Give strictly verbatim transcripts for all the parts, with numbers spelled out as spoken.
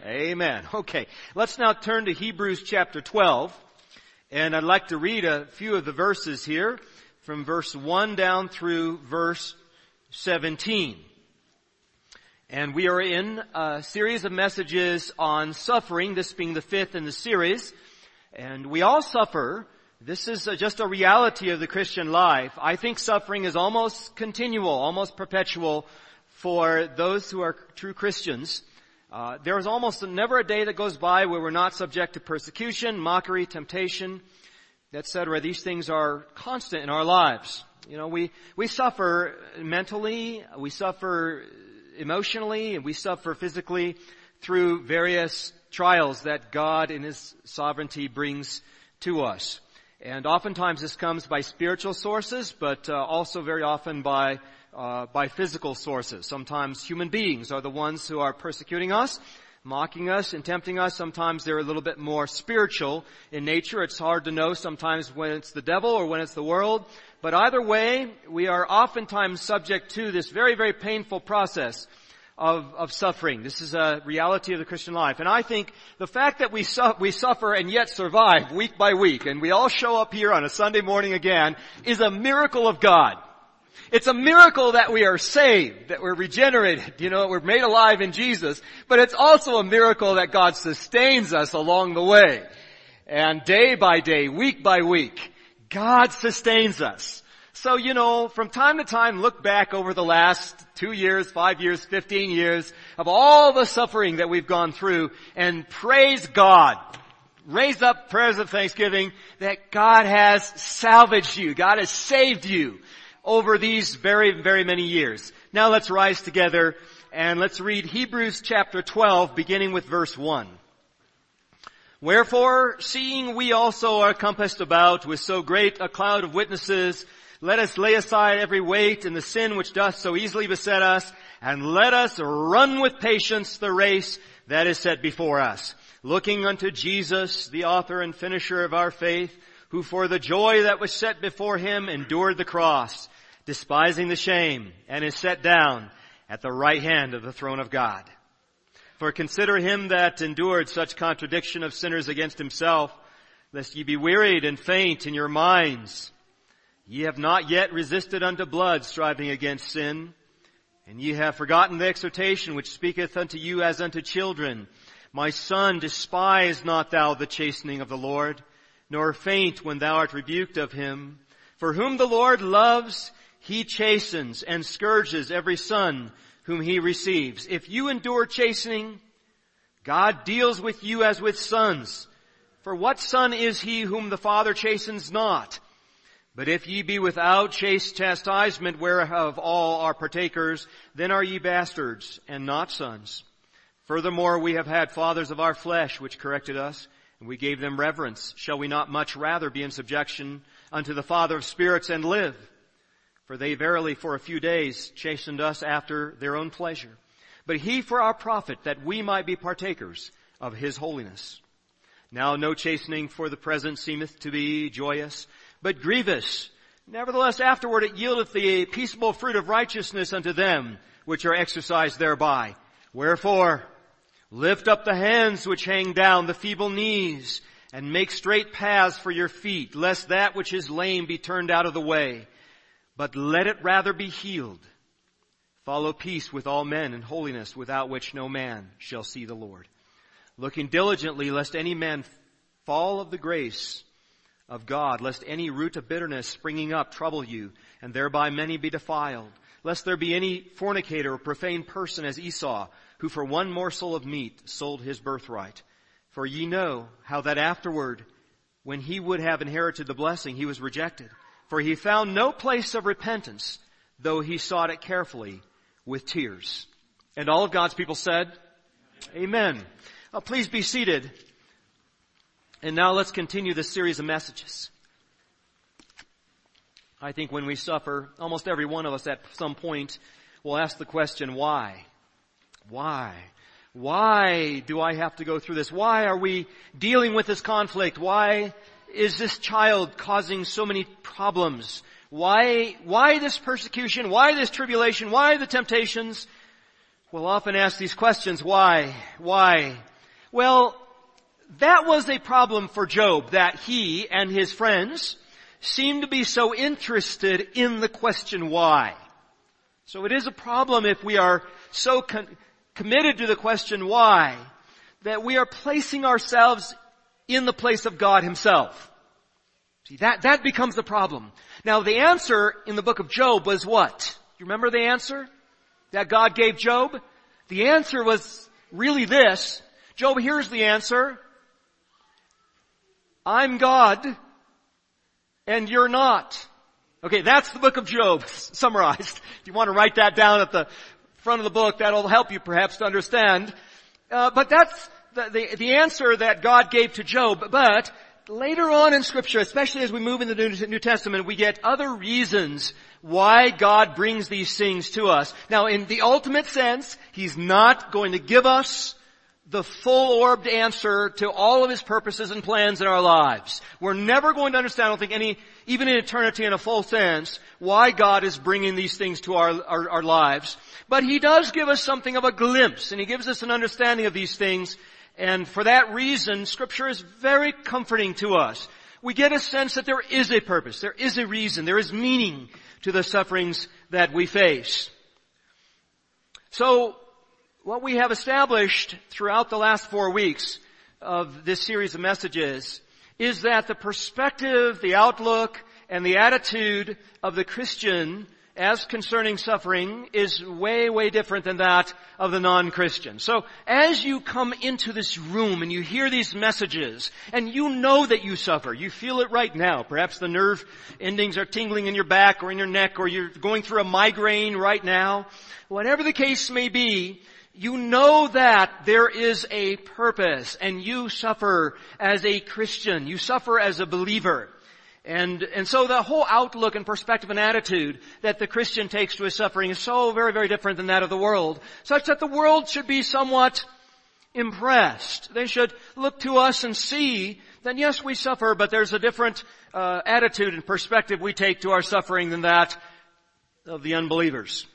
Amen. Okay, let's now turn to Hebrews chapter twelve. And I'd like to read a few of the verses here from verse one down through verse seventeen. And we are in a series of messages on suffering, this being the fifth in the series. And we all suffer. This is just a reality of the Christian life. I think suffering is almost continual, almost perpetual for those who are true Christians. Uh, there is almost never a day that goes by where we're not subject to persecution, mockery, temptation, et cetera. These things are constant in our lives. You know, we, we suffer mentally, we suffer emotionally, and we suffer physically through various trials that God in His sovereignty brings to us. And oftentimes this comes by spiritual sources, but uh, also very often by uh, by physical sources. Sometimes human beings are the ones who are persecuting us, mocking us and tempting us. Sometimes they're a little bit more spiritual in nature. It's hard to know sometimes when it's the devil or when it's the world. But either way, we are oftentimes subject to this very, very painful process of, of suffering. This is a reality of the Christian life. And I think the fact that we, su- we suffer and yet survive week by week, and we all show up here on a Sunday morning again, is a miracle of God. It's a miracle that we are saved, that we're regenerated, you know, we're made alive in Jesus, but it's also a miracle that God sustains us along the way. And day by day, week by week, God sustains us. So, you know, from time to time, look back over the last two years, five years, fifteen years of all the suffering that we've gone through and praise God. Raise up prayers of thanksgiving that God has salvaged you. God has saved you over these very, very many years. Now let's rise together and let's read Hebrews chapter twelve, beginning with verse one. Wherefore, seeing we also are compassed about with so great a cloud of witnesses, let us lay aside every weight and the sin which doth so easily beset us, and let us run with patience the race that is set before us, looking unto Jesus, the author and finisher of our faith, who for the joy that was set before Him endured the cross, despising the shame, and is set down at the right hand of the throne of God. For consider Him that endured such contradiction of sinners against Himself, lest ye be wearied and faint in your minds. Ye have not yet resisted unto blood, striving against sin. And ye have forgotten the exhortation which speaketh unto you as unto children. My son, despise not thou the chastening of the Lord, nor faint when thou art rebuked of Him. For whom the Lord loves, He chastens and scourges every son whom He receives. If you endure chastening, God deals with you as with sons. For what son is he whom the Father chastens not? But if ye be without chaste chastisement, whereof all are partakers, then are ye bastards, and not sons. Furthermore, we have had fathers of our flesh, which corrected us, and we gave them reverence. Shall we not much rather be in subjection unto the Father of spirits and live? For they verily for a few days chastened us after their own pleasure. But He for our profit, that we might be partakers of His holiness. Now no chastening for the present seemeth to be joyous, but grievous. Nevertheless afterward it yieldeth the peaceable fruit of righteousness unto them which are exercised thereby. Wherefore, lift up the hands which hang down, the feeble knees, and make straight paths for your feet, lest that which is lame be turned out of the way. But let it rather be healed. Follow peace with all men and holiness, without which no man shall see the Lord. Looking diligently, lest any man fall of the grace of God, lest any root of bitterness springing up trouble you, and thereby many be defiled. Lest there be any fornicator or profane person as Esau, who for one morsel of meat sold his birthright. For ye know how that afterward, when he would have inherited the blessing, he was rejected. For he found no place of repentance, though he sought it carefully with tears. And all of God's people said, Amen. Uh, please be seated. And now let's continue this series of messages. I think when we suffer, almost every one of us at some point will ask the question, why? Why? Why do I have to go through this? Why are we dealing with this conflict? Why is this child causing so many problems? Why, why this persecution? Why this tribulation? Why the temptations? We'll often ask these questions. Why? Why? Well, that was a problem for Job, that he and his friends seemed to be so interested in the question why. So it is a problem if we are so con- committed to the question why that we are placing ourselves in the place of God himself. See, that, that becomes the problem. Now the answer in the book of Job was what? You remember the answer that God gave Job? The answer was really this. Job, here's the answer. I'm God, and you're not. Okay, that's the book of Job, summarized. If you want to write that down at the front of the book, that'll help you perhaps to understand. Uh, but that's the, the, the answer that God gave to Job. But later on in Scripture, especially as we move into the New, New Testament, we get other reasons why God brings these things to us. Now, in the ultimate sense, He's not going to give us the full-orbed answer to all of His purposes and plans in our lives. We're never going to understand, I don't think any, even in eternity in a full sense, why God is bringing these things to our, our, our lives. But He does give us something of a glimpse, and He gives us an understanding of these things. And for that reason, Scripture is very comforting to us. We get a sense that there is a purpose, there is a reason, there is meaning to the sufferings that we face. So, what we have established throughout the last four weeks of this series of messages is that the perspective, the outlook, and the attitude of the Christian as concerning suffering is way, way different than that of the non-Christian. So as you come into this room and you hear these messages and you know that you suffer, you feel it right now. Perhaps the nerve endings are tingling in your back or in your neck, or you're going through a migraine right now. Whatever the case may be, you know that there is a purpose, and you suffer as a Christian. You suffer as a believer. And, and so the whole outlook and perspective and attitude that the Christian takes to his suffering is so very, very different than that of the world, such that the world should be somewhat impressed. They should look to us and see that yes, we suffer, but there's a different uh, attitude and perspective we take to our suffering than that of the unbelievers.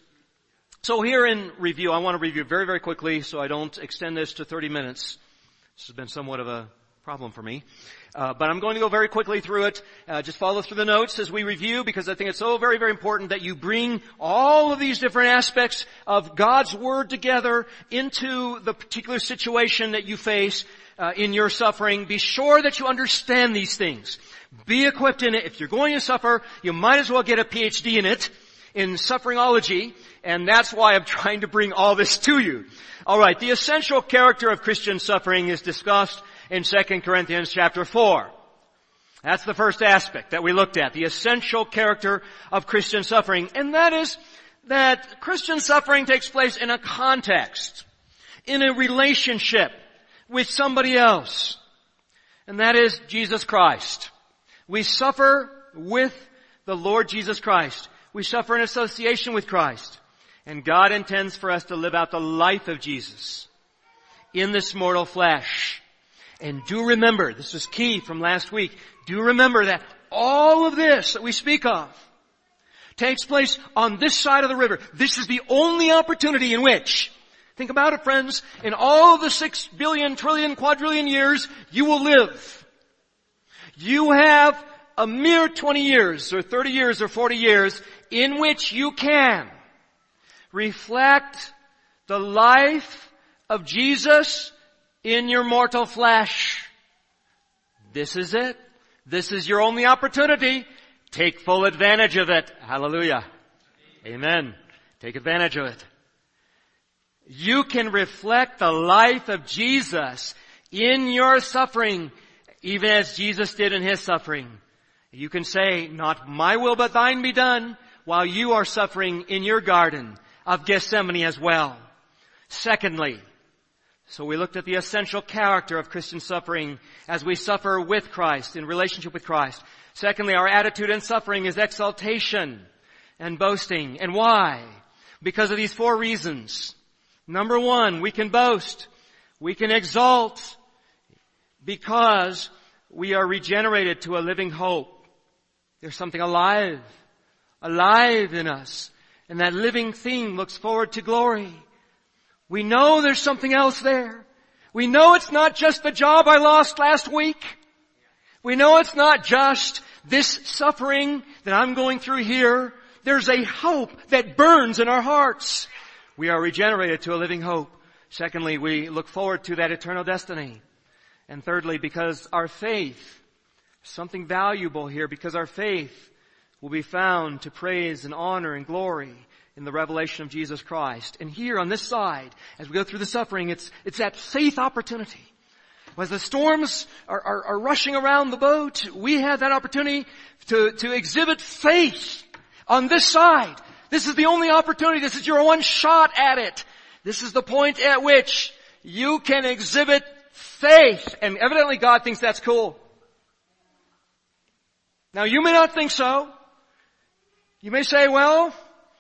So here in review, I want to review very, very quickly so I don't extend this to thirty minutes. This has been somewhat of a problem for me. Uh, but I'm going to go very quickly through it. Uh, just follow through the notes as we review, because I think it's so very, very important that you bring all of these different aspects of God's Word together into the particular situation that you face uh, in your suffering. Be sure that you understand these things. Be equipped in it. If you're going to suffer, you might as well get a P H D in it, in sufferingology, and that's why I'm trying to bring all this to you. All right, the essential character of Christian suffering is discussed in Second Corinthians chapter four. That's the first aspect that we looked at, the essential character of Christian suffering. And that is that Christian suffering takes place in a context, in a relationship with somebody else. And that is Jesus Christ. We suffer with the Lord Jesus Christ. We suffer in association with Christ. And God intends for us to live out the life of Jesus in this mortal flesh. And do remember, this is key from last week, do remember that all of this that we speak of takes place on this side of the river. This is the only opportunity in which, think about it friends, in all of the six billion, trillion, quadrillion years you will live. You have a mere twenty years or thirty years or forty years in which you can reflect the life of Jesus in your mortal flesh. This is it. This is your only opportunity. Take full advantage of it. Hallelujah. Amen. Take advantage of it. You can reflect the life of Jesus in your suffering, even as Jesus did in His suffering. You can say, not my will but thine be done, while you are suffering in your garden of Gethsemane as well. Secondly, so we looked at the essential character of Christian suffering as we suffer with Christ, in relationship with Christ. Secondly, our attitude in suffering is exaltation and boasting. And why? Because of these four reasons. Number one, we can boast. We can exalt because we are regenerated to a living hope. There's something alive, alive in us. And that living thing looks forward to glory. We know there's something else there. We know it's not just the job I lost last week. We know it's not just this suffering that I'm going through here. There's a hope that burns in our hearts. We are regenerated to a living hope. Secondly, we look forward to that eternal destiny. And thirdly, because our faith, something valuable here, because our faith will be found to praise and honor and glory in the revelation of Jesus Christ. And here on this side, as we go through the suffering, it's, it's that faith opportunity. As the storms are, are, are rushing around the boat, we have that opportunity to, to exhibit faith on this side. This is the only opportunity. This is your one shot at it. This is the point at which you can exhibit faith. And evidently God thinks that's cool. Now you may not think so. You may say, well,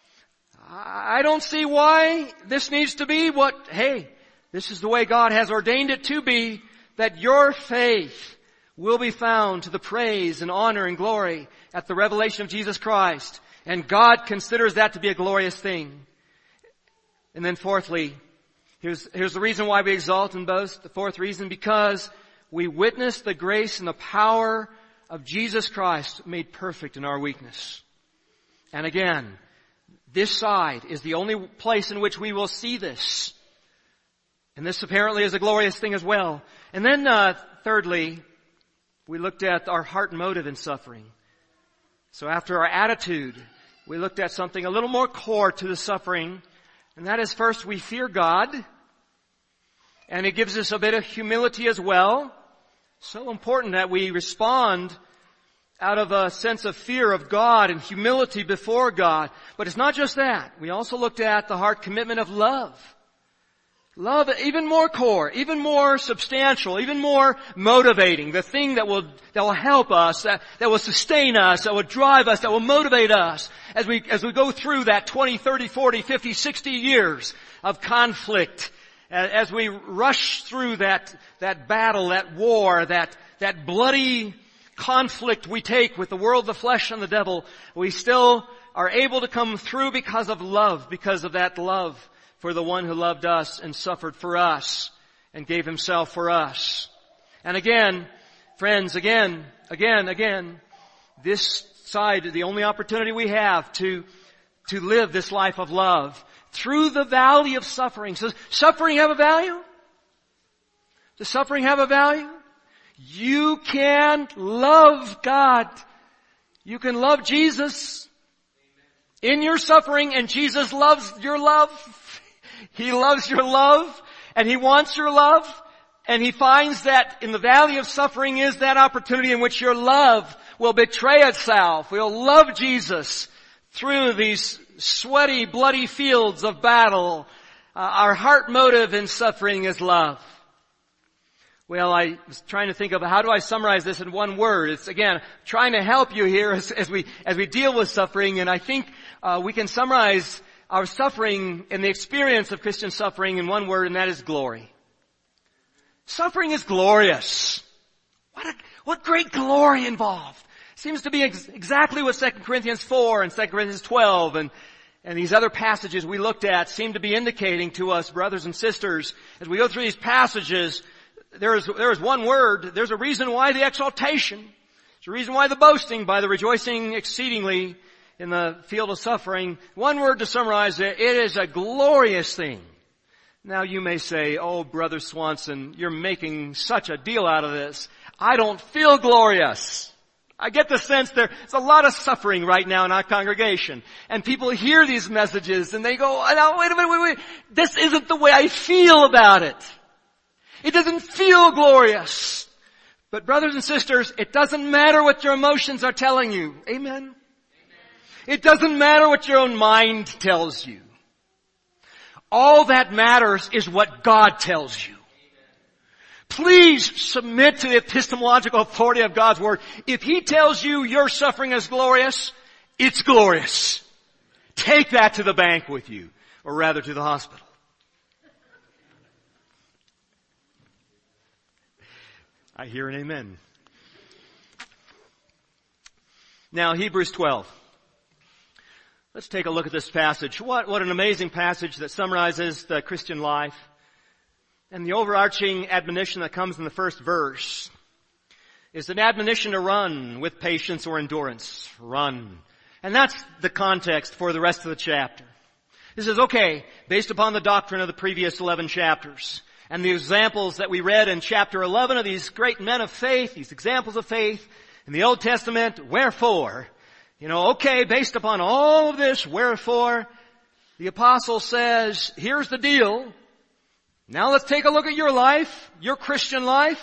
I don't see why this needs to be what, hey, this is the way God has ordained it to be, that your faith will be found to the praise and honor and glory at the revelation of Jesus Christ. And God considers that to be a glorious thing. And then fourthly, here's, here's the reason why we exalt and boast. The fourth reason, because we witness the grace and the power of Jesus Christ made perfect in our weakness. And again, this side is the only place in which we will see this. And this apparently is a glorious thing as well. And then, uh, thirdly, we looked at our heart motive in suffering. So after our attitude, we looked at something a little more core to the suffering. And that is, first, we fear God. And it gives us a bit of humility as well. So important that we respond out of a sense of fear of God and humility before God. But it's not just that. We also looked at the heart commitment of love. Love, even more core, even more substantial, even more motivating. The thing that will, that will help us, that, that will sustain us, that will drive us, that will motivate us as we, as we go through that twenty, thirty, forty, fifty, sixty years of conflict. As we rush through that, that battle, that war, that, that bloody conflict we take with the world, the flesh, and the devil, we still are able to come through because of love, because of that love for the one who loved us and suffered for us and gave himself for us. And again, friends, again, again, again, this side is the only opportunity we have to, to live this life of love through the valley of suffering. So, does suffering have a value? Does suffering have a value? You can love God. You can love Jesus in your suffering, and Jesus loves your love. He loves your love, and He wants your love, and He finds that in the valley of suffering is that opportunity in which your love will betray itself. We'll love Jesus through these sweaty, bloody fields of battle. Uh, our heart motive in suffering is love. Well, I was trying to think of how do I summarize this in one word. It's, again, trying to help you here as, as we as we deal with suffering, and I think uh, we can summarize our suffering and the experience of Christian suffering in one word, and that is glory. Suffering is glorious. What a, what great glory involved. Seems to be ex- exactly what Second Corinthians four and Second Corinthians twelve and, and these other passages we looked at seem to be indicating to us, brothers and sisters. As we go through these passages, there is, there is one word, there's a reason why the exaltation. There's a reason why the boasting, by the rejoicing exceedingly in the field of suffering. One word to summarize it, it is a glorious thing. Now you may say, oh, Brother Swanson, you're making such a deal out of this. I don't feel glorious. I get the sense there's a lot of suffering right now in our congregation. And people hear these messages and they go, oh, wait a minute, wait, wait. This isn't the way I feel about it. It doesn't feel glorious. But brothers and sisters, it doesn't matter what your emotions are telling you. Amen? It doesn't matter what your own mind tells you. All that matters is what God tells you. Please submit to the epistemological authority of God's Word. If He tells you your suffering is glorious, it's glorious. Take that to the bank with you, or rather to the hospital. I hear an amen. Now, Hebrews twelve. Let's take a look at this passage. What, what an amazing passage that summarizes the Christian life. And the overarching admonition that comes in the first verse is an admonition to run with patience or endurance. Run. And that's the context for the rest of the chapter. This is okay, based upon the doctrine of the previous eleven chapters. And the examples that we read in chapter eleven of these great men of faith, these examples of faith in the Old Testament, wherefore, you know, okay, based upon all of this, wherefore, the apostle says, here's the deal. Now let's take a look at your life, your Christian life.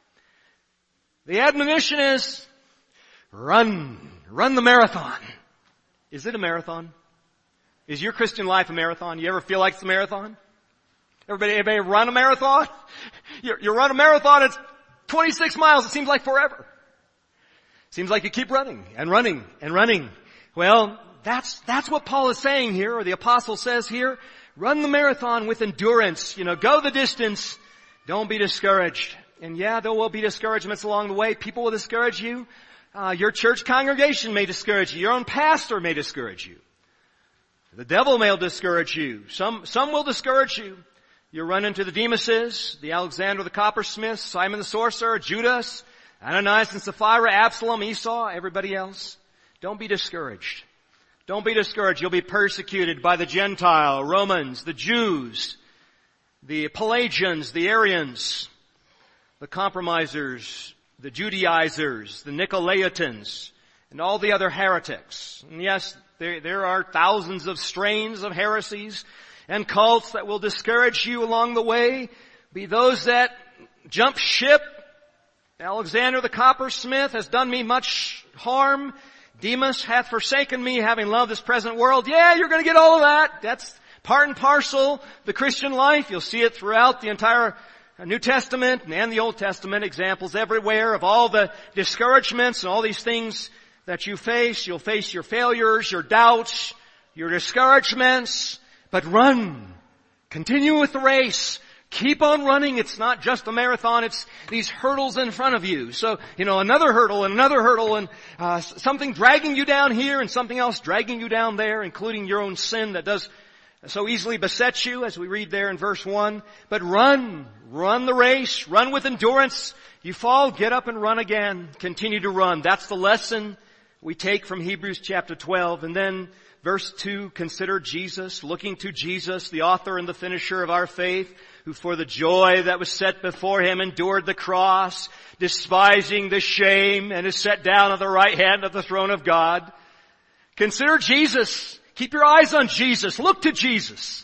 The admonition is, run, run the marathon. Is it a marathon? Is your Christian life a marathon? You ever feel like it's a marathon? Everybody, everybody run a marathon? You, you run a marathon, it's twenty-six miles, it seems like forever. Seems like you keep running and running and running. Well, that's, that's what Paul is saying here, or the apostle says here. Run the marathon with endurance. You know, go the distance. Don't be discouraged. And yeah, there will be discouragements along the way. People will discourage you. Uh, your church congregation may discourage you. Your own pastor may discourage you. The devil may discourage you. Some, some will discourage you. You'll run into the Demases, the Alexander the coppersmith, Simon the sorcerer, Judas, Ananias and Sapphira, Absalom, Esau, everybody else. Don't be discouraged. Don't be discouraged. You'll be persecuted by the Gentile, Romans, the Jews, the Pelagians, the Arians, the compromisers, the Judaizers, the Nicolaitans, and all the other heretics. And yes, there, there are thousands of strains of heresies and cults that will discourage you along the way. Be those that jump ship. Alexander the coppersmith has done me much harm. Demas hath forsaken me, having loved this present world. Yeah, you're going to get all of that. That's part and parcel the Christian life. You'll see it throughout the entire New Testament and the Old Testament, examples everywhere of all the discouragements and all these things that you face. You'll face your failures, your doubts, your discouragements, but run. Continue with the race. Keep on running. It's not just a marathon. It's these hurdles in front of you. So, you know, another hurdle and another hurdle and uh, something dragging you down here and something else dragging you down there, including your own sin that does so easily beset you, as we read there in verse one. But run. Run the race. Run with endurance. You fall, get up and run again. Continue to run. That's the lesson we take from Hebrews chapter twelve. And then verse two, consider Jesus, looking to Jesus, the author and the finisher of our faith, who for the joy that was set before him endured the cross, despising the shame, and is set down at the right hand of the throne of God. Consider Jesus. Keep your eyes on Jesus. Look to Jesus.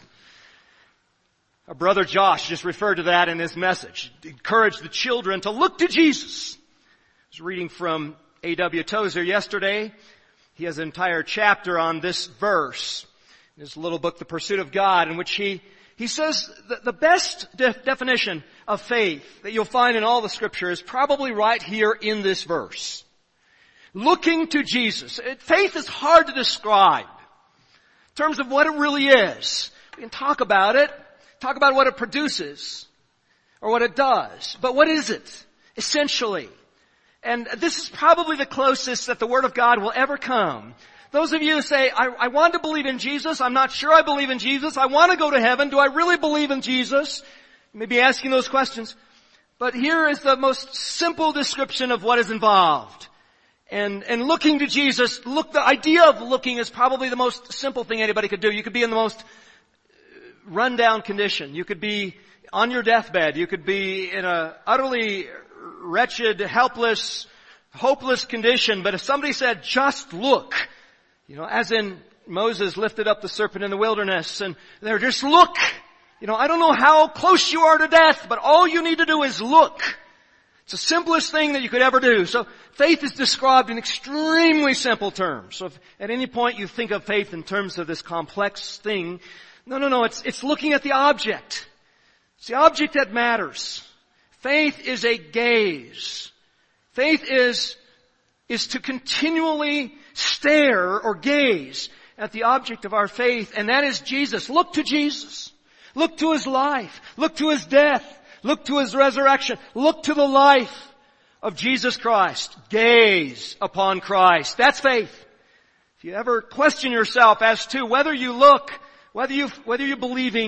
Our brother Josh just referred to that in his message. Encourage the children to look to Jesus. I was reading from A W Tozer yesterday. He has an entire chapter on this verse in his little book, The Pursuit of God, in which he He says that the best de- definition of faith that you'll find in all the scripture is probably right here in this verse. Looking to Jesus. Faith is hard to describe in terms of what it really is. We can talk about it, talk about what it produces or what it does. But what is it, essentially? And this is probably the closest that the Word of God will ever come. Those of you who say, I, I want to believe in Jesus, I'm not sure I believe in Jesus, I want to go to heaven, do I really believe in Jesus? You may be asking those questions. But here is the most simple description of what is involved. And, and looking to Jesus, look, the idea of looking is probably the most simple thing anybody could do. You could be in the most rundown condition. You could be on your deathbed. You could be in a utterly wretched, helpless, hopeless condition. But if somebody said, just look, you know, as in Moses lifted up the serpent in the wilderness and they're just look. You know, I don't know how close you are to death, but all you need to do is look. It's the simplest thing that you could ever do. So faith is described in extremely simple terms. So if at any point you think of faith in terms of this complex thing, no, no, no, it's, it's looking at the object. It's the object that matters. Faith is a gaze. Faith is, is to continually stare or gaze at the object of our faith, and that is Jesus. Look to Jesus. Look to His life. Look to His death. Look to His resurrection. Look to the life of Jesus Christ. Gaze upon Christ. That's faith. If you ever question yourself as to whether you look, whether you, whether you're believing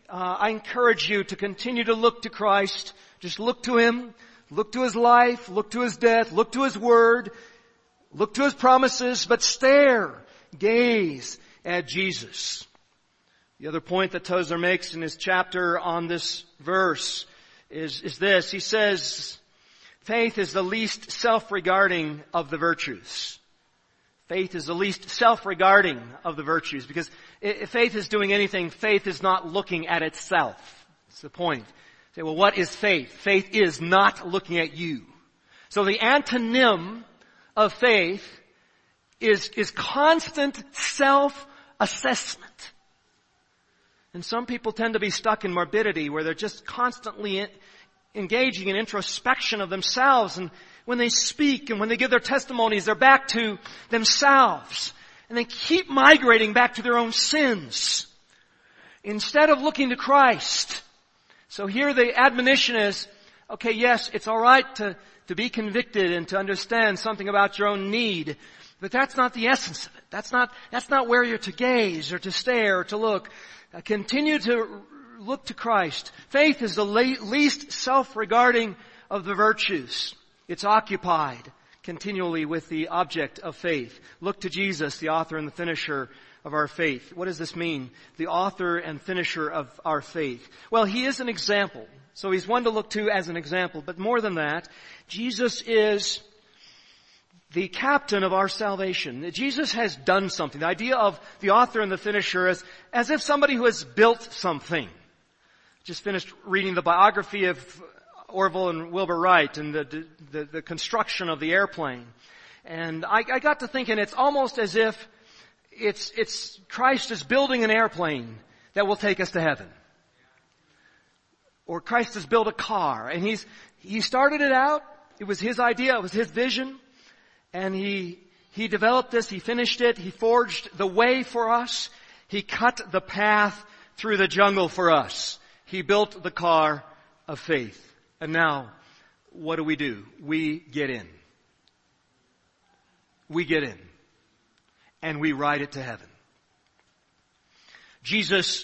uh, I encourage you to continue to look to Christ. Just look to Him. Look to His life. Look to His death. Look to His Word. Look to His promises. But stare. Gaze at Jesus. The other point that Tozer makes in his chapter on this verse is, is this. He says, faith is the least self-regarding of the virtues. Faith is the least self-regarding of the virtues, because if faith is doing anything, faith is not looking at itself. That's the point. Say, well, what is faith? Faith is not looking at you. So the antonym of faith is, is constant self-assessment. And some people tend to be stuck in morbidity where they're just constantly in, engaging in introspection of themselves, and when they speak and when they give their testimonies, they're back to themselves. And they keep migrating back to their own sins instead of looking to Christ. So here the admonition is, okay, yes, it's all right to, to be convicted and to understand something about your own need, but that's not the essence of it. That's not, that's not where you're to gaze or to stare or to look. Uh, continue to look to Christ. Faith is the le- least self-regarding of the virtues. It's occupied continually with the object of faith. Look to Jesus, the author and the finisher of our faith. What does this mean? The author and finisher of our faith. Well, He is an example. So He's one to look to as an example. But more than that, Jesus is the captain of our salvation. Jesus has done something. The idea of the author and the finisher is as if somebody who has built something. Just finished reading the biography of Orville and Wilbur Wright and the, the, the construction of the airplane. And I, I got to thinking it's almost as if it's, it's Christ is building an airplane that will take us to heaven. Or Christ has built a car, and he's, he started it out. It was His idea. It was His vision. And he, he developed this. He finished it. He forged the way for us. He cut the path through the jungle for us. He built the car of faith. And now, what do we do? We get in. We get in. And we ride it to heaven. Jesus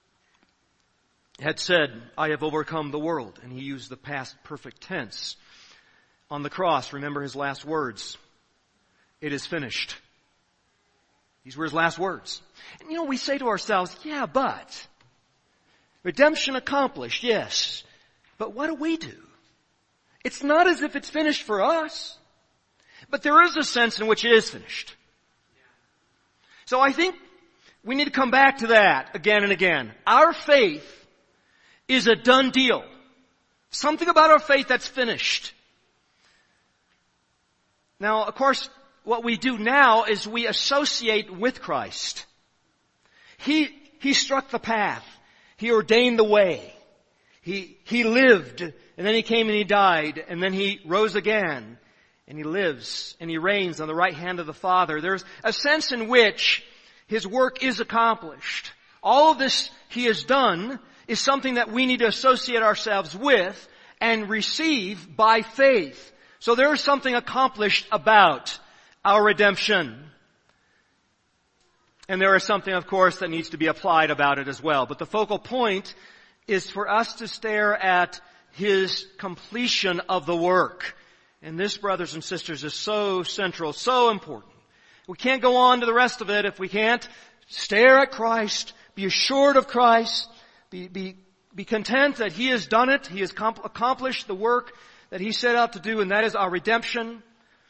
had said, I have overcome the world. And He used the past perfect tense. On the cross, remember His last words. It is finished. These were His last words. And you know, we say to ourselves, yeah, but redemption accomplished, yes. But what do we do? It's not as if it's finished for us. But there is a sense in which it is finished. So I think we need to come back to that again and again. Our faith is a done deal. Something about our faith that's finished. Now, of course, what we do now is we associate with Christ. He, He struck the path. He ordained the way. He, He lived, and then He came and He died, and then He rose again, and He lives, and He reigns on the right hand of the Father. There's a sense in which His work is accomplished. All of this He has done is something that we need to associate ourselves with and receive by faith. So there is something accomplished about our redemption. And there is something, of course, that needs to be applied about it as well. But the focal point is for us to stare at His completion of the work. And this, brothers and sisters, is so central, so important. We can't go on to the rest of it if we can't stare at Christ, be assured of Christ, be, be, be content that He has done it, He has comp- accomplished the work that He set out to do, and that is our redemption.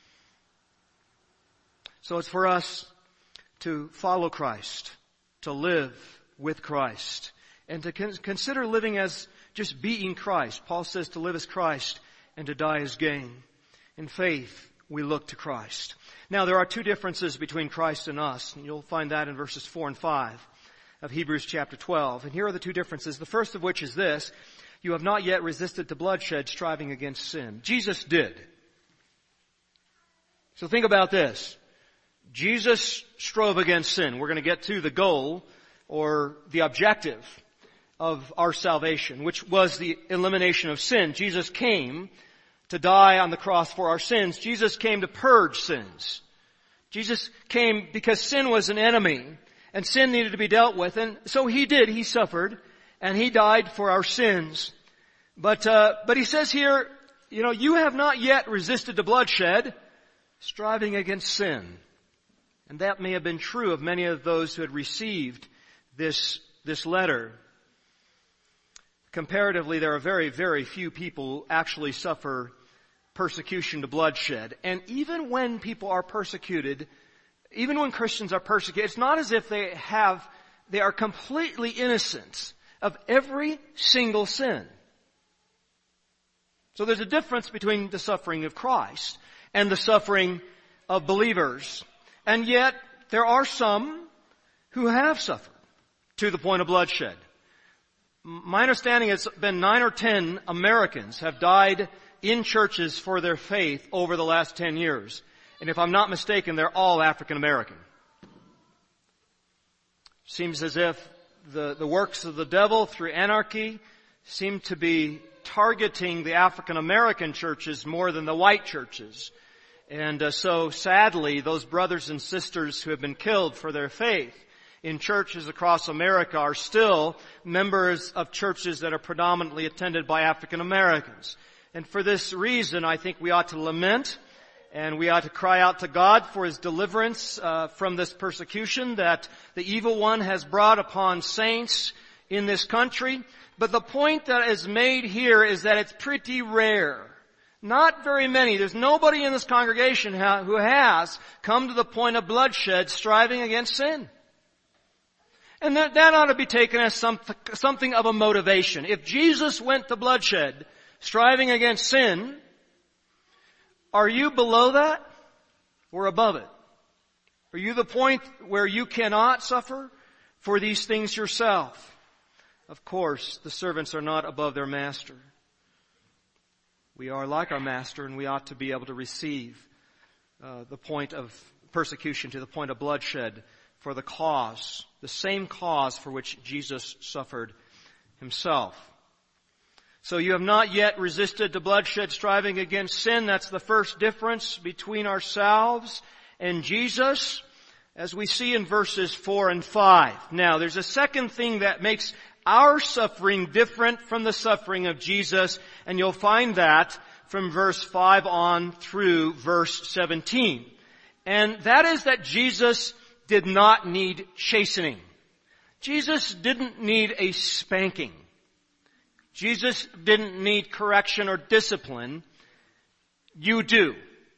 So it's for us to follow Christ, to live with Christ, and to con- consider living as just being Christ. Paul says to live as Christ and to die as gain. In faith, we look to Christ. Now, there are two differences between Christ and us, and you'll find that in verses four and five of Hebrews chapter twelve. And here are the two differences. The first of which is this: you have not yet resisted to bloodshed, striving against sin. Jesus did. So think about this. Jesus strove against sin. We're going to get to the goal or the objective of our salvation, which was the elimination of sin. Jesus came to die on the cross for our sins. Jesus came to purge sins. Jesus came because sin was an enemy and sin needed to be dealt with. And so He did. He suffered and He died for our sins. But, uh, but He says here, you know, you have not yet resisted the bloodshed, striving against sin. And that may have been true of many of those who had received this, this letter. Comparatively, there are very, very few people who actually suffer persecution to bloodshed. And even when people are persecuted, even when Christians are persecuted, it's not as if they have, they are completely innocent of every single sin. So there's a difference between the suffering of Christ and the suffering of believers. And yet, there are some who have suffered to the point of bloodshed. My understanding has been nine or ten Americans have died in churches for their faith over the last ten years. And if I'm not mistaken, they're all African American. Seems as if the, the works of the devil through anarchy seem to be targeting the African American churches more than the white churches. And uh, so sadly, those brothers and sisters who have been killed for their faith in churches across America are still members of churches that are predominantly attended by African Americans. And for this reason, I think we ought to lament and we ought to cry out to God for His deliverance uh, from this persecution that the evil one has brought upon saints in this country. But the point that is made here is that it's pretty rare. Not very many. There's nobody in this congregation ha- who has come to the point of bloodshed striving against sin. And that, that ought to be taken as some, something of a motivation. If Jesus went to bloodshed striving against sin, are you below that or above it? Are you the point where you cannot suffer for these things yourself? Of course, the servants are not above their master. We are like our master, and we ought to be able to receive uh, the point of persecution to the point of bloodshed for the cause, the same cause for which Jesus suffered Himself. So you have not yet resisted the bloodshed striving against sin. That's the first difference between ourselves and Jesus, as we see in verses four and five. Now, there's a second thing that makes our suffering different from the suffering of Jesus, and you'll find that from verse five on through verse seventeen. And that is that Jesus did not need chastening. Jesus didn't need a spanking. Jesus didn't need correction or discipline. You do.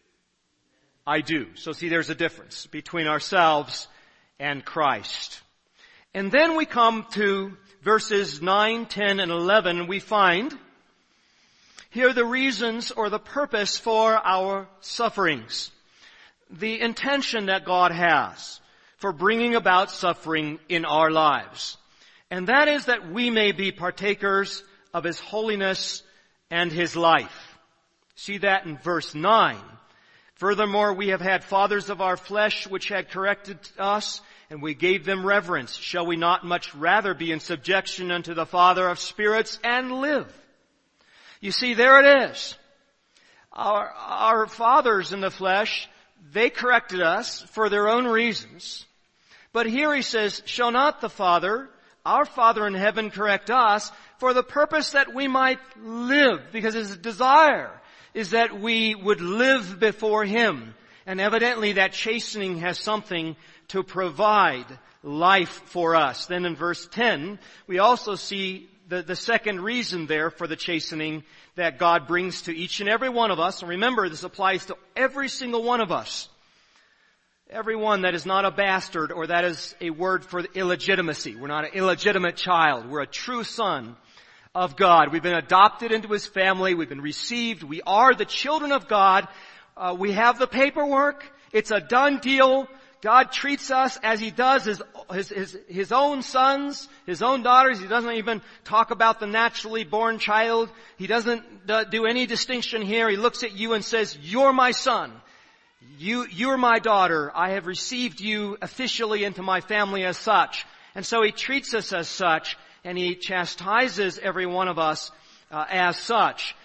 I do. So see, there's a difference between ourselves and Christ. And then we come to verses nine, ten, and eleven, and we find here the reasons or the purpose for our sufferings. The intention that God has for bringing about suffering in our lives. And that is that we may be partakers of His holiness and His life. See that in verse nine. Furthermore, we have had fathers of our flesh which had corrected us, and we gave them reverence. Shall we not much rather be in subjection unto the Father of spirits and live? You see, there it is. Our, our fathers in the flesh, they corrected us for their own reasons. But here He says, shall not the Father, our Father in heaven, correct us for the purpose that we might live? Because His desire is that we would live before Him. And evidently that chastening has something to provide life for us. Then in verse ten, we also see the, the second reason there for the chastening that God brings to each and every one of us. And remember, this applies to every single one of us. Everyone that is not a bastard, or that is a word for illegitimacy. We're not an illegitimate child. We're a true son of God. We've been adopted into His family. We've been received. We are the children of God. Uh, we have the paperwork. It's a done deal. God treats us as He does his, his, his, his own sons, His own daughters. He doesn't even talk about the naturally born child. He doesn't do any distinction here. He looks at you and says, you're my son. You, you're my daughter. I have received you officially into my family as such. And so He treats us as such, and He chastises every one of us uh, as such.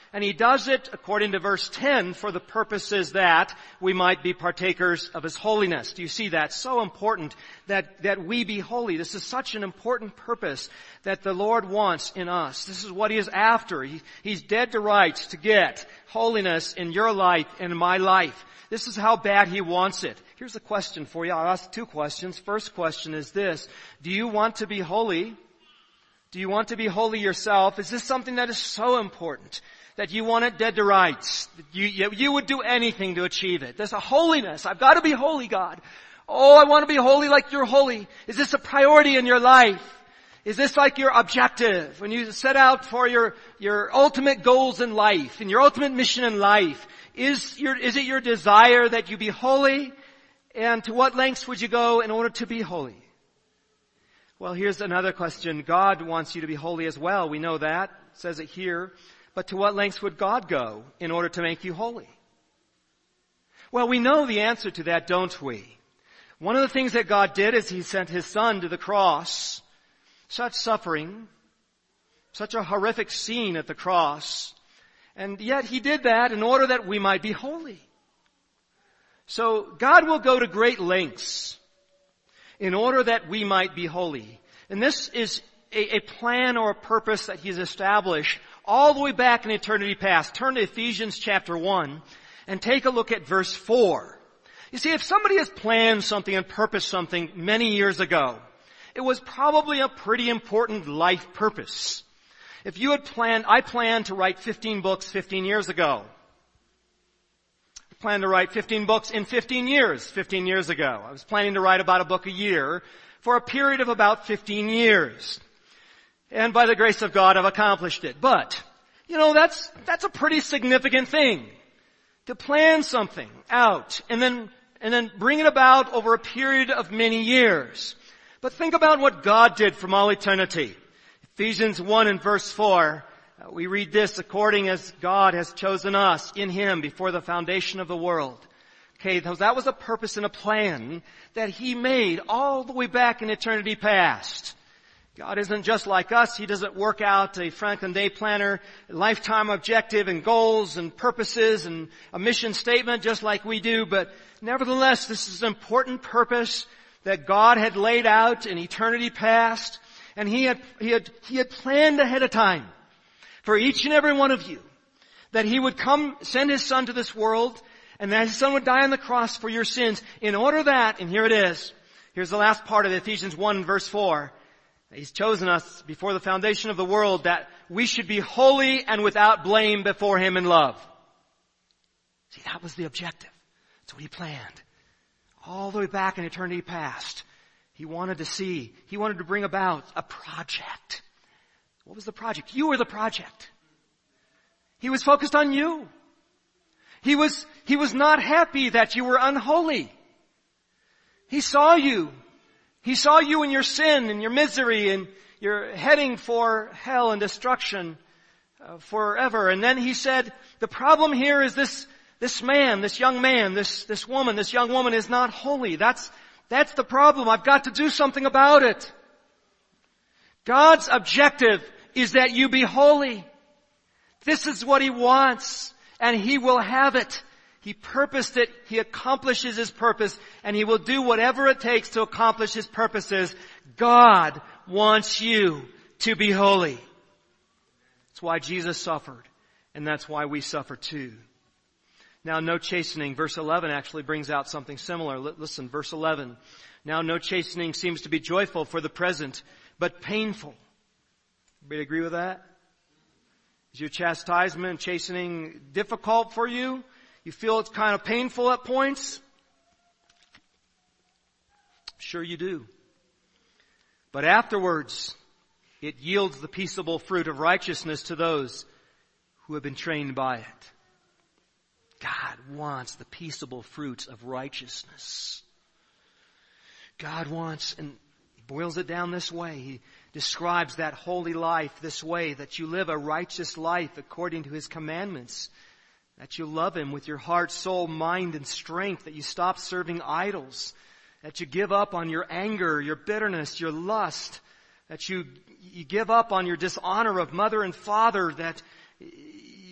And he does it, according to verse ten, for the purposes that we might be partakers of his holiness. Do you see that? So important that, that we be holy. This is such an important purpose that the Lord wants in us. This is what he is after. He, he's dead to rights to get holiness in your life and in my life. This is how bad he wants it. Here's a question for you. I'll ask two questions. First question is this. Do you want to be holy? Do you want to be holy yourself? Is this something that is so important that you want it dead to rights? You, you, you would do anything to achieve it. There's a holiness. I've got to be holy, God. Oh, I want to be holy like you're holy. Is this a priority in your life? Is this like your objective? When you set out for your, your ultimate goals in life and your ultimate mission in life, is your, is it your desire that you be holy? And to what lengths would you go in order to be holy? Well, here's another question. God wants you to be holy as well. We know that. It says it here. But to what lengths would God go in order to make you holy? Well, we know the answer to that, don't we? One of the things that God did is he sent his son to the cross. Such suffering, such a horrific scene at the cross. And yet he did that in order that we might be holy. So God will go to great lengths in order that we might be holy. And this is a, a plan or a purpose that he's established all the way back in eternity past. Turn to Ephesians chapter one and take a look at verse four. You see, if somebody has planned something and purposed something many years ago, it was probably a pretty important life purpose. If you had planned, I planned to write fifteen books fifteen years ago. I planned to write fifteen books in fifteen years, fifteen years ago. I was planning to write about a book a year for a period of about fifteen years. And by the grace of God, I've accomplished it. But, you know, that's, that's a pretty significant thing. To plan something out and then, and then bring it about over a period of many years. But think about what God did from all eternity. Ephesians one and verse four, uh, we read this, according as God has chosen us in him before the foundation of the world. Okay, that was a purpose and a plan that he made all the way back in eternity past. God isn't just like us. He doesn't work out a Franklin Day planner, lifetime objective and goals and purposes and a mission statement just like we do. But nevertheless, this is an important purpose that God had laid out in eternity past. And he had, he had, he had planned ahead of time for each and every one of you that he would come, send his son to this world and that his son would die on the cross for your sins in order that, and here it is, here's the last part of Ephesians one verse four. He's chosen us before the foundation of the world that we should be holy and without blame before him in love. See, that was the objective. That's what he planned. All the way back in eternity past, he wanted to see, he wanted to bring about a project. What was the project? You were the project. He was focused on you. He was, he was not happy that you were unholy. He saw you. He saw you in your sin and your misery and you're heading for hell and destruction uh, forever. And then he said, the problem here is this, this man, this young man, this, this woman, this young woman is not holy. That's, that's the problem. I've got to do something about it. God's objective is that you be holy. This is what he wants, and he will have it. He purposed it, he accomplishes his purpose, and he will do whatever it takes to accomplish his purposes. God wants you to be holy. That's why Jesus suffered, and that's why we suffer too. Now, no chastening. Verse eleven actually brings out something similar. Listen, verse eleven. Now, no chastening seems to be joyful for the present, but painful. Everybody agree with that? Is your chastisement and chastening difficult for you? You feel it's kind of painful at points? Sure you do. But afterwards, it yields the peaceable fruit of righteousness to those who have been trained by it. God wants the peaceable fruits of righteousness. God wants, and he boils it down this way. He describes that holy life this way, that you live a righteous life according to his commandments. That you love him with your heart, soul, mind, and strength. That you stop serving idols. That you give up on your anger, your bitterness, your lust. That you, you give up on your dishonor of mother and father. That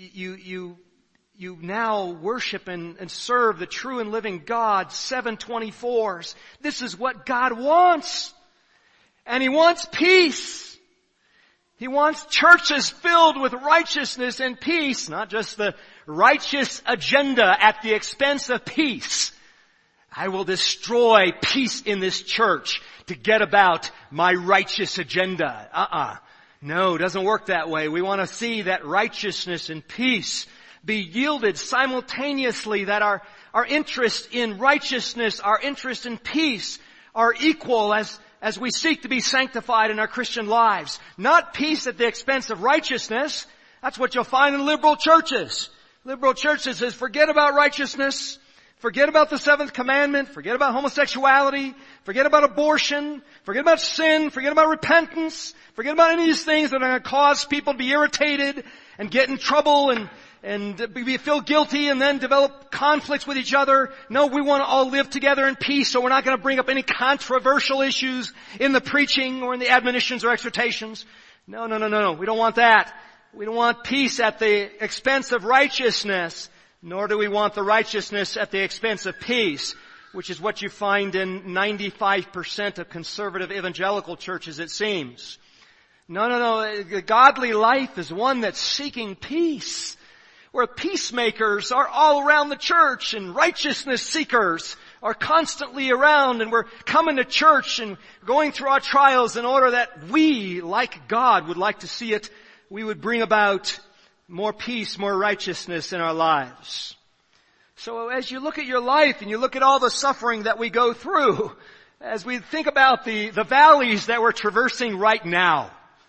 you, you, you now worship and, and serve the true and living God, seven twenty-fours. This is what God wants. And He wants peace. He wants churches filled with righteousness and peace, not just the righteous agenda at the expense of peace. I will destroy peace in this church to get about my righteous agenda. Uh-uh. No, it doesn't work that way. We want to see that righteousness and peace be yielded simultaneously, that our, our interest in righteousness, our interest in peace are equal as, as we seek to be sanctified in our Christian lives. Not peace at the expense of righteousness. That's what you'll find in liberal churches. Liberal churches says, forget about righteousness. Forget about the seventh commandment. Forget about homosexuality. Forget about abortion. Forget about sin. Forget about repentance. Forget about any of these things that are going to cause people to be irritated and get in trouble and, and be, feel guilty and then develop conflicts with each other. No, we want to all live together in peace, so we're not going to bring up any controversial issues in the preaching or in the admonitions or exhortations. No, no, no, no, no. We don't want that. We don't want peace at the expense of righteousness. Nor do we want the righteousness at the expense of peace, which is what you find in ninety-five percent of conservative evangelical churches, it seems. No, no, no. The godly life is one that's seeking peace, where peacemakers are all around the church and righteousness seekers are constantly around, and we're coming to church and going through our trials in order that we, like God, would like to see it, we would bring about more peace, more righteousness in our lives. So as you look at your life and you look at all the suffering that we go through, as we think about the, the valleys that we're traversing right now.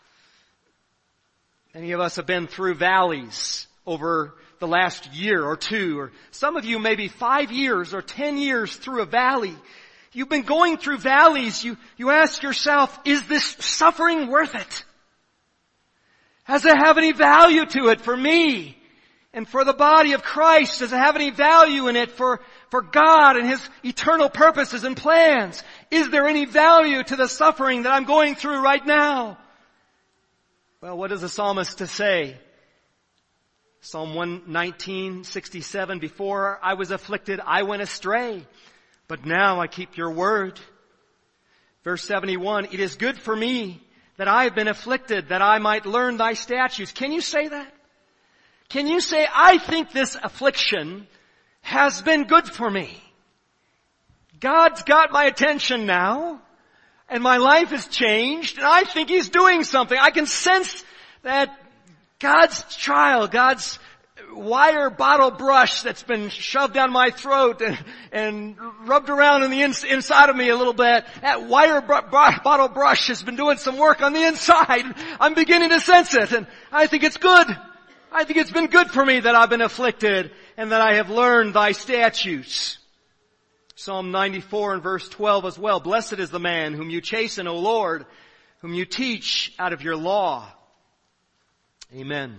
Many of us have been through valleys over the last year or two, or some of you maybe five years or ten years through a valley. You've been going through valleys. You, you ask yourself, is this suffering worth it? Does it have any value to it for me and for the body of Christ? Does it have any value in it for, for God and His eternal purposes and plans? Is there any value to the suffering that I'm going through right now? Well, what does the psalmist to say? Psalm one nineteen, sixty-seven, before I was afflicted, I went astray, but now I keep your word. Verse seventy-one, it is good for me that I have been afflicted, that I might learn thy statutes. Can you say that? Can you say, I think this affliction has been good for me? God's got my attention now, and my life has changed, and I think He's doing something. I can sense that God's trial, God's wire bottle brush that's been shoved down my throat and, and rubbed around in the ins, inside of me a little bit. That wire br- br- bottle brush has been doing some work on the inside. I'm beginning to sense it, and I think it's good. I think it's been good for me that I've been afflicted and that I have learned thy statutes. Psalm ninety-four and verse twelve as well. Blessed is the man whom you chasten, O Lord, whom you teach out of your law. Amen.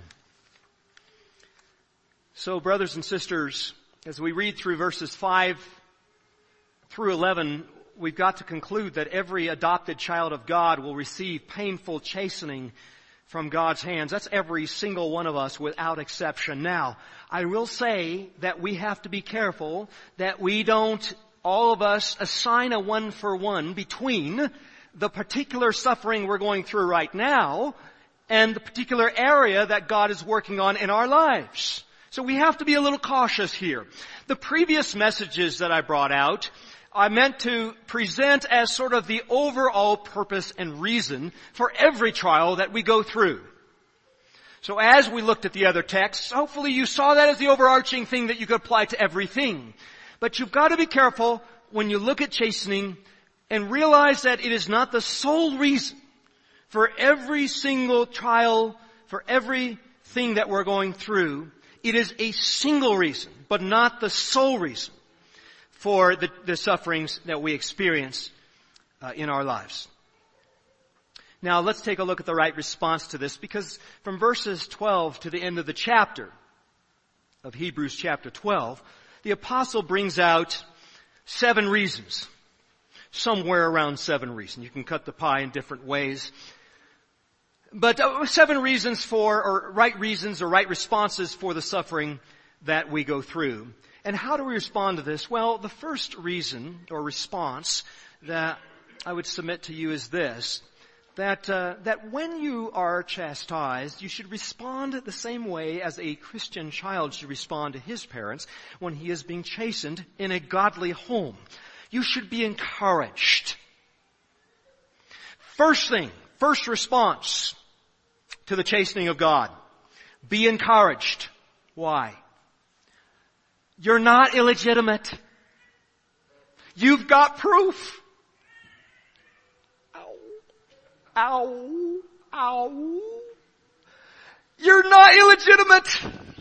So, brothers and sisters, as we read through verses five through eleven, we've got to conclude that every adopted child of God will receive painful chastening from God's hands. That's every single one of us without exception. Now, I will say that we have to be careful that we don't, all of us, assign a one for one between the particular suffering we're going through right now and the particular area that God is working on in our lives. So we have to be a little cautious here. The previous messages that I brought out, I meant to present as sort of the overall purpose and reason for every trial that we go through. So as we looked at the other texts, hopefully you saw that as the overarching thing that you could apply to everything. But you've got to be careful when you look at chastening and realize that it is not the sole reason for every single trial, for everything that we're going through. It is a single reason, but not the sole reason for the, the sufferings that we experience uh, in our lives. Now, let's take a look at the right response to this, because from verses twelve to the end of the chapter of Hebrews chapter twelve, the apostle brings out seven reasons. Somewhere around seven reasons. You can cut the pie in different ways. But uh, seven reasons for, or right reasons or right responses for the suffering that we go through. And how do we respond to this? Well, the first reason or response that I would submit to you is this, that uh, that when you are chastised, you should respond the same way as a Christian child should respond to his parents when he is being chastened in a godly home. You should be encouraged. First thing, first response to the chastening of God. Be encouraged. Why? You're not illegitimate. You've got proof. Ow. Ow. Ow. You're not illegitimate.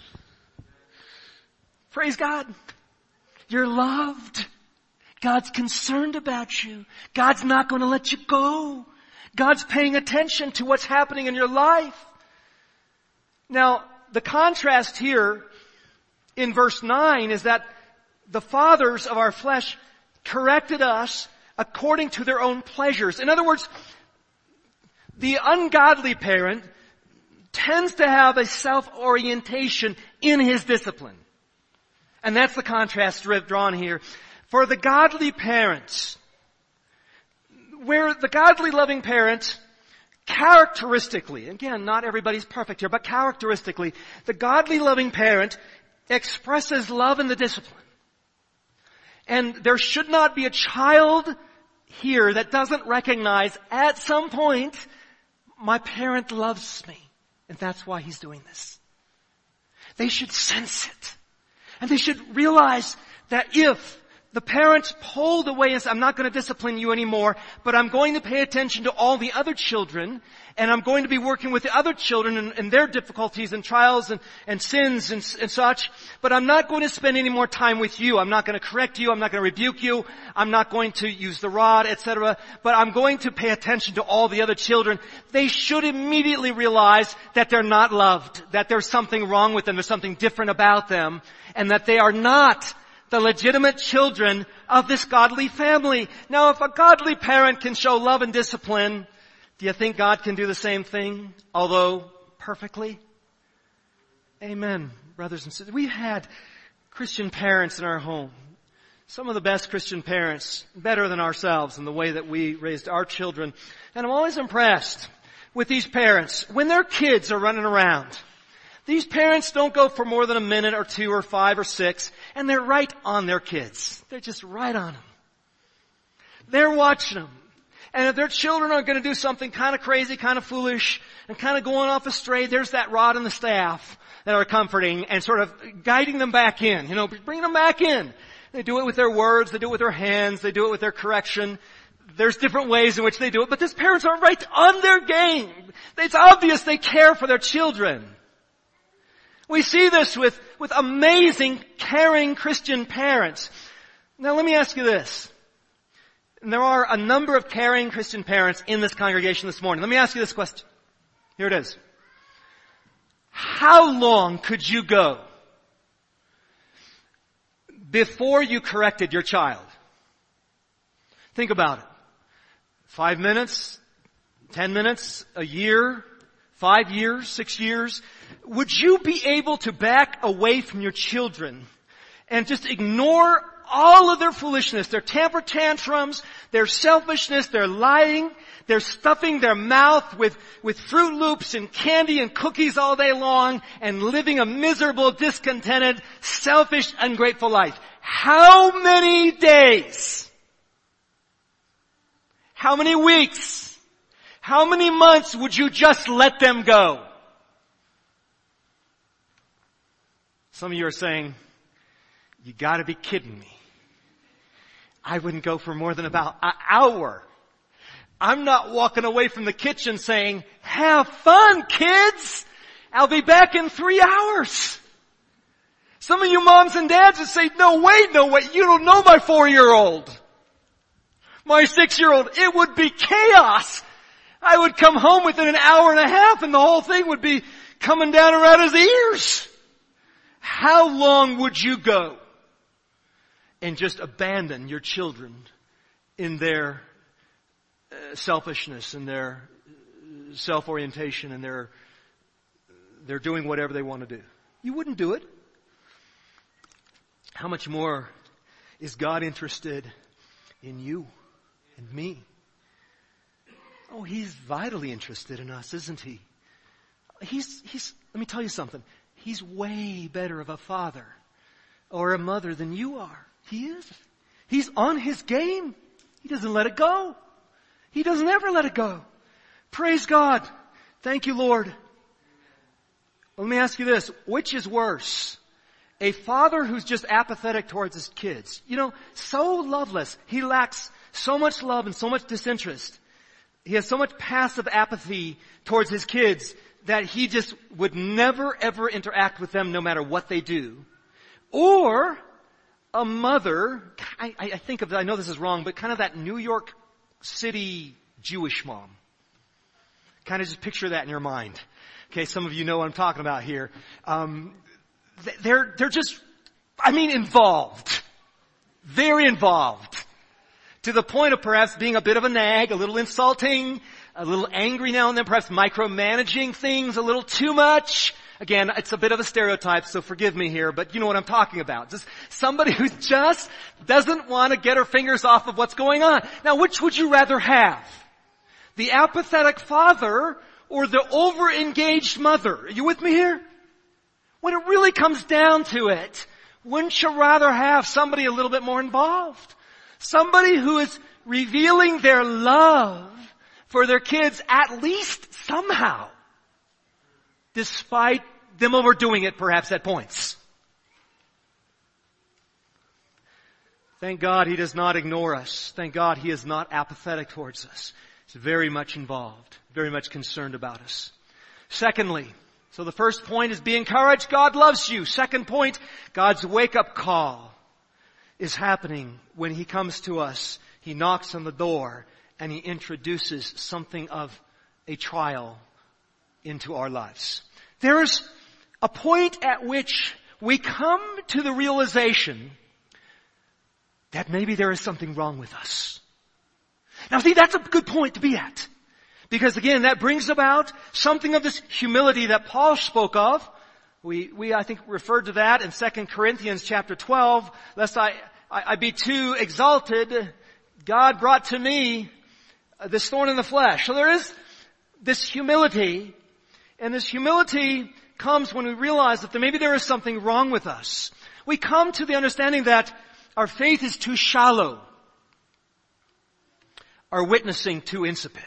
Praise God. You're loved. God's concerned about you. God's not going to let you go. God's paying attention to what's happening in your life. Now, the contrast here in verse nine is that the fathers of our flesh corrected us according to their own pleasures. In other words, the ungodly parent tends to have a self-orientation in his discipline. And that's the contrast drawn here. For the godly parents, where the godly loving parent, characteristically, again, not everybody's perfect here, but characteristically, the godly loving parent expresses love in the discipline. And there should not be a child here that doesn't recognize at some point, my parent loves me, and that's why he's doing this. They should sense it. And they should realize that if the parents pulled away and said, I'm not going to discipline you anymore, but I'm going to pay attention to all the other children, and I'm going to be working with the other children and, and their difficulties and trials and, and sins and, and such, but I'm not going to spend any more time with you. I'm not going to correct you. I'm not going to rebuke you. I'm not going to use the rod, et cetera, but I'm going to pay attention to all the other children. They should immediately realize that they're not loved, that there's something wrong with them, there's something different about them, and that they are not the legitimate children of this godly family. Now, if a godly parent can show love and discipline, do you think God can do the same thing, although perfectly? Amen, brothers and sisters. We've had Christian parents in our home. Some of the best Christian parents, better than ourselves in the way that we raised our children. And I'm always impressed with these parents when their kids are running around. These parents don't go for more than a minute or two or five or six, and they're right on their kids. They're just right on them. They're watching them. And if their children are going to do something kind of crazy, kind of foolish, and kind of going off astray, there's that rod and the staff that are comforting and sort of guiding them back in, you know, bringing them back in. They do it with their words, they do it with their hands, they do it with their correction. There's different ways in which they do it, but these parents are right on their game. It's obvious they care for their children. We see this with, with amazing, caring Christian parents. Now let me ask you this. And there are a number of caring Christian parents in this congregation this morning. Let me ask you this question. Here it is. How long could you go before you corrected your child? Think about it. Five minutes, ten minutes, a year, five years, six years. Would you be able to back away from your children and just ignore all of their foolishness, their temper tantrums, their selfishness, their lying, their stuffing their mouth with, with Fruit Loops and candy and cookies all day long and living a miserable, discontented, selfish, ungrateful life? How many days? How many weeks? How many months would you just let them go? Some of you are saying, you gotta be kidding me. I wouldn't go for more than about an hour. I'm not walking away from the kitchen saying, have fun, kids. I'll be back in three hours. Some of you moms and dads would say, no way, no way. You don't know my four-year-old. My six-year-old. It would be chaos. I would come home within an hour and a half and the whole thing would be coming down around his ears. How long would you go and just abandon your children in their uh, selfishness and their uh, self-orientation and they're, they're doing whatever they want to do. You wouldn't do it. How much more is God interested in you and me? Oh, He's vitally interested in us, isn't He? He's, he's, let me tell you something. He's way better of a father or a mother than you are. He is. He's on His game. He doesn't let it go. He doesn't ever let it go. Praise God. Thank you, Lord. Let me ask you this. Which is worse? A father who's just apathetic towards his kids. You know, so loveless. He lacks so much love and so much disinterest. He has so much passive apathy towards his kids that he just would never ever interact with them no matter what they do. Or a mother, I, I think of, I know this is wrong, but kind of that New York City Jewish mom. Kind of just picture that in your mind. Okay, some of you know what I'm talking about here. Um, they're, they're just, I mean involved. Very involved. To the point of perhaps being a bit of a nag, a little insulting, a little angry now and then, perhaps micromanaging things a little too much. Again, it's a bit of a stereotype, so forgive me here, but you know what I'm talking about. Just somebody who just doesn't want to get her fingers off of what's going on. Now, which would you rather have? The apathetic father or the over-engaged mother? Are you with me here? When it really comes down to it, wouldn't you rather have somebody a little bit more involved? Somebody who is revealing their love for their kids at least somehow, despite them overdoing it perhaps at points. Thank God He does not ignore us. Thank God He is not apathetic towards us. He's very much involved, very much concerned about us. Secondly, so the first point is be encouraged. God loves you. Second point, God's wake-up call is happening when He comes to us. He knocks on the door and He introduces something of a trial into our lives. There's a point at which we come to the realization that maybe there is something wrong with us. Now see, that's a good point to be at. Because again, that brings about something of this humility that Paul spoke of. We, we, I think, referred to that in Second Corinthians chapter twelve. Lest I, I, I be too exalted, God brought to me this thorn in the flesh. So there is this humility, and this humility comes when we realize that maybe there is something wrong with us. We come to the understanding that our faith is too shallow, our witnessing too insipid,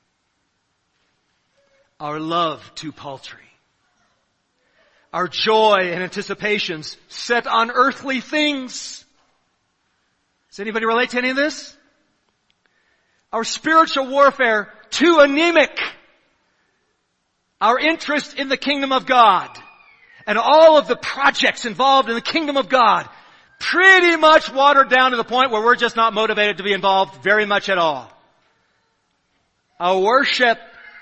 our love too paltry, our joy and anticipations set on earthly things. Does anybody relate to any of this? Our spiritual warfare too anemic. Our interest in the kingdom of God and all of the projects involved in the kingdom of God pretty much watered down to the point where we're just not motivated to be involved very much at all. Our worship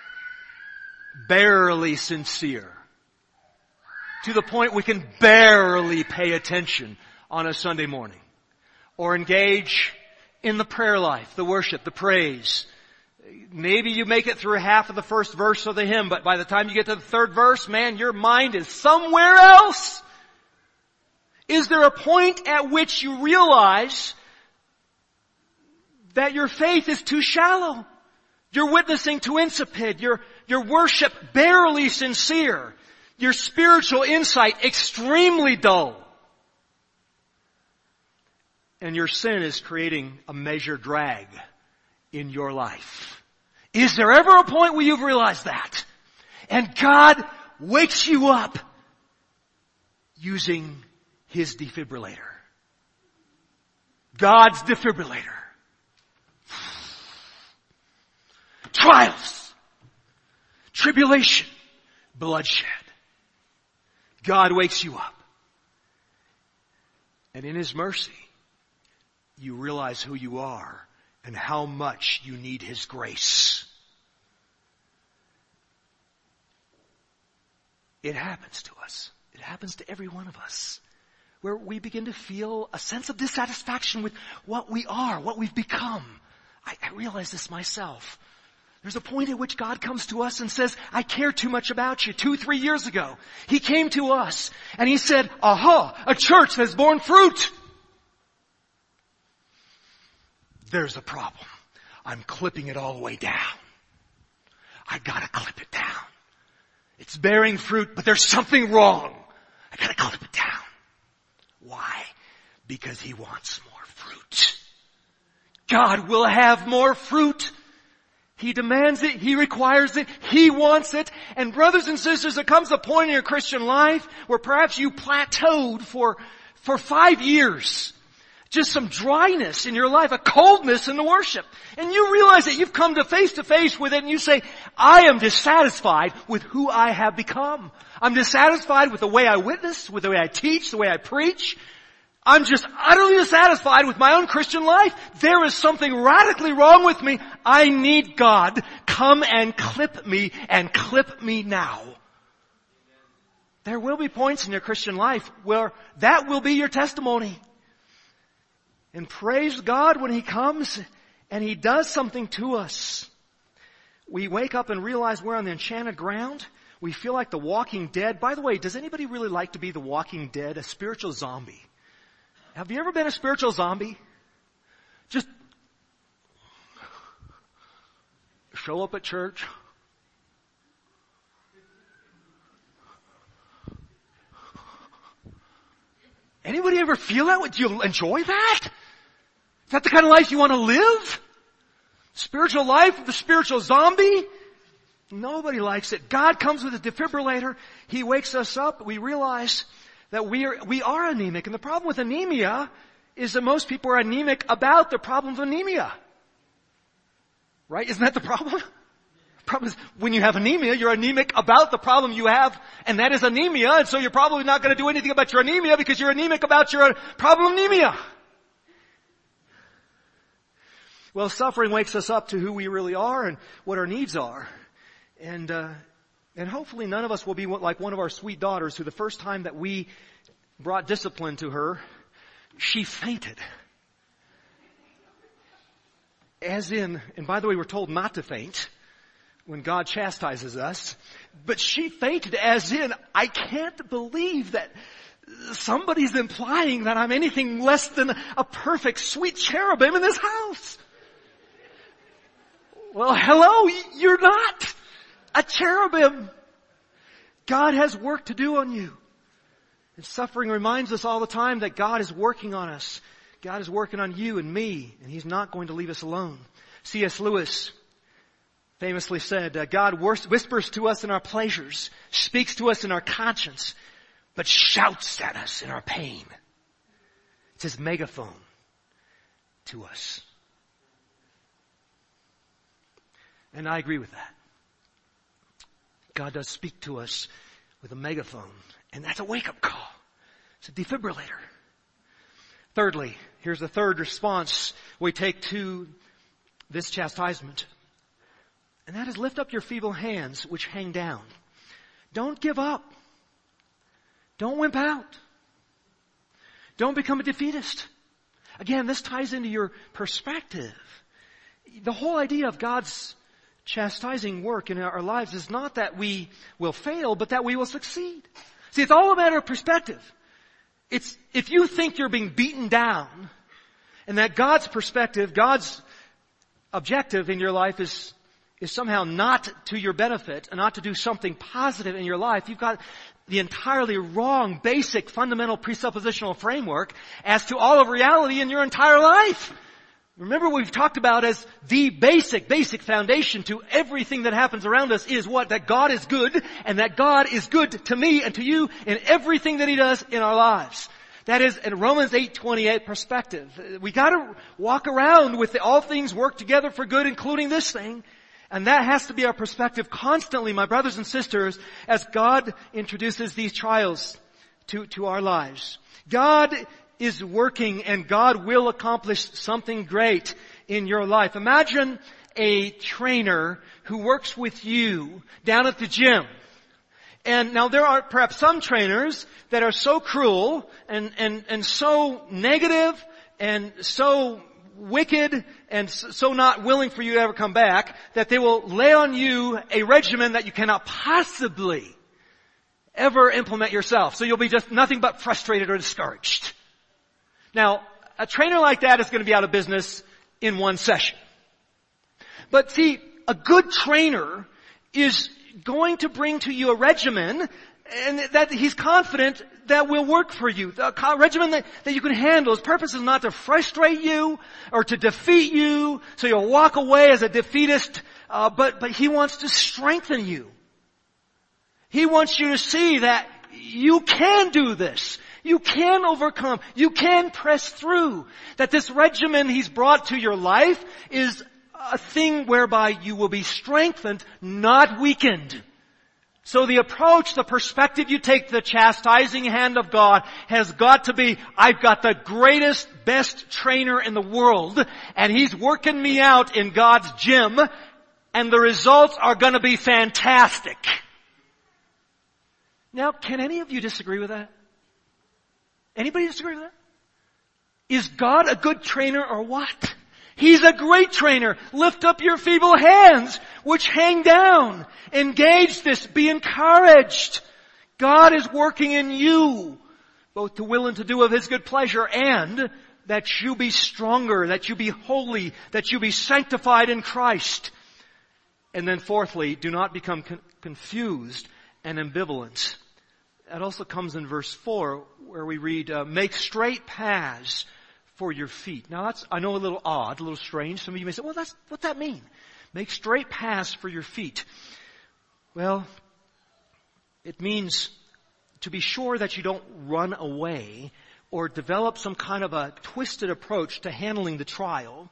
barely sincere, to the point we can barely pay attention on a Sunday morning or engage in the prayer life, the worship, the praise. Maybe you make it through half of the first verse of the hymn, but by the time you get to the third verse, man, your mind is somewhere else. Is there a point at which you realize that your faith is too shallow? Your witnessing too insipid, your, your worship barely sincere, your spiritual insight extremely dull. And your sin is creating a major drag in your life. Is there ever a point where you've realized that? And God wakes you up using His defibrillator. God's defibrillator. Trials, tribulation, bloodshed. God wakes you up. And in His mercy, you realize who you are and how much you need His grace. It happens to us. It happens to every one of us, where we begin to feel a sense of dissatisfaction with what we are, what we've become. I, I realize this myself. There's a point at which God comes to us and says, I care too much about you. Two, three years ago, He came to us and He said, aha, a church that's borne fruit. There's a problem. I'm clipping it all the way down. I gotta clip it down. It's bearing fruit, but there's something wrong. I gotta clip it down. Why? Because He wants more fruit. God will have more fruit. He demands it. He requires it. He wants it. And brothers and sisters, there comes a point in your Christian life where perhaps you plateaued for, for five years. Just some dryness in your life, a coldness in the worship. And you realize that you've come to face to face with it and you say, I am dissatisfied with who I have become. I'm dissatisfied with the way I witness, with the way I teach, the way I preach. I'm just utterly dissatisfied with my own Christian life. There is something radically wrong with me. I need God. Come and clip me and clip me now. There will be points in your Christian life where that will be your testimony. And praise God when He comes and He does something to us. We wake up and realize we're on the enchanted ground. We feel like the Walking Dead. By the way, does anybody really like to be the Walking Dead, a spiritual zombie? Have you ever been a spiritual zombie? Just show up at church. Anybody ever feel that? Would you enjoy that? Is that the kind of life you want to live? Spiritual life of the spiritual zombie? Nobody likes it. God comes with a defibrillator. He wakes us up. We realize that we are, we are anemic. And the problem with anemia is that most people are anemic about the problem of anemia. Right? Isn't that the problem? The problem is when you have anemia, you're anemic about the problem you have, and that is anemia, and so you're probably not going to do anything about your anemia because you're anemic about your problem of anemia. Well, suffering wakes us up to who we really are and what our needs are. And, uh, And hopefully none of us will be like one of our sweet daughters who the first time that we brought discipline to her, she fainted. As in, and by the way, we're told not to faint when God chastises us, but she fainted as in, I can't believe that somebody's implying that I'm anything less than a perfect sweet cherubim in this house. Well, hello, you're not a cherubim. God has work to do on you. And suffering reminds us all the time that God is working on us. God is working on you and me, and He's not going to leave us alone. C S Lewis famously said, uh, God whispers to us in our pleasures, speaks to us in our conscience, but shouts at us in our pain. It's His megaphone to us. And I agree with that. God does speak to us with a megaphone, and that's a wake-up call. It's a defibrillator. Thirdly, here's the third response we take to this chastisement, and that is lift up your feeble hands which hang down. Don't give up. Don't wimp out. Don't become a defeatist. Again, this ties into your perspective. The whole idea of God's chastising work in our lives is not that we will fail, but that we will succeed. See, it's all a matter of perspective. It's, if you think you're being beaten down, and that God's perspective, God's objective in your life is, is somehow not to your benefit, and not to do something positive in your life, you've got the entirely wrong, basic, fundamental presuppositional framework as to all of reality in your entire life. Remember what we've talked about as the basic, basic foundation to everything that happens around us is what? That God is good, and that God is good to me and to you in everything that He does in our lives. That is a Romans eight twenty-eight perspective. We gotta walk around with the, all things work together for good, including this thing. And that has to be our perspective constantly, my brothers and sisters, as God introduces these trials to, to our lives. God is working, and God will accomplish something great in your life. Imagine a trainer who works with you down at the gym. And now there are perhaps some trainers that are so cruel and, and, and so negative and so wicked and so not willing for you to ever come back that they will lay on you a regimen that you cannot possibly ever implement yourself. So you'll be just nothing but frustrated or discouraged. Now, a trainer like that is going to be out of business in one session. But see, a good trainer is going to bring to you a regimen and that he's confident that will work for you. A regimen that, that you can handle. His purpose is not to frustrate you or to defeat you so you'll walk away as a defeatist, uh, but, but he wants to strengthen you. He wants you to see that you can do this. You can overcome. You can press through. That this regimen he's brought to your life is a thing whereby you will be strengthened, not weakened. So the approach, the perspective you take to the chastising hand of God has got to be, I've got the greatest, best trainer in the world, and he's working me out in God's gym, and the results are going to be fantastic. Now, can any of you disagree with that? Anybody disagree with that? Is God a good trainer or what? He's a great trainer. Lift up your feeble hands, which hang down. Engage this. Be encouraged. God is working in you, both to will and to do of His good pleasure, and that you be stronger, that you be holy, that you be sanctified in Christ. And then fourthly, do not become con- confused and ambivalent. That also comes in verse four, where we read, uh, make straight paths for your feet. Now that's, I know, a little odd, a little strange. Some of you may say, well, that's, what's that mean? Make straight paths for your feet. Well, it means to be sure that you don't run away or develop some kind of a twisted approach to handling the trial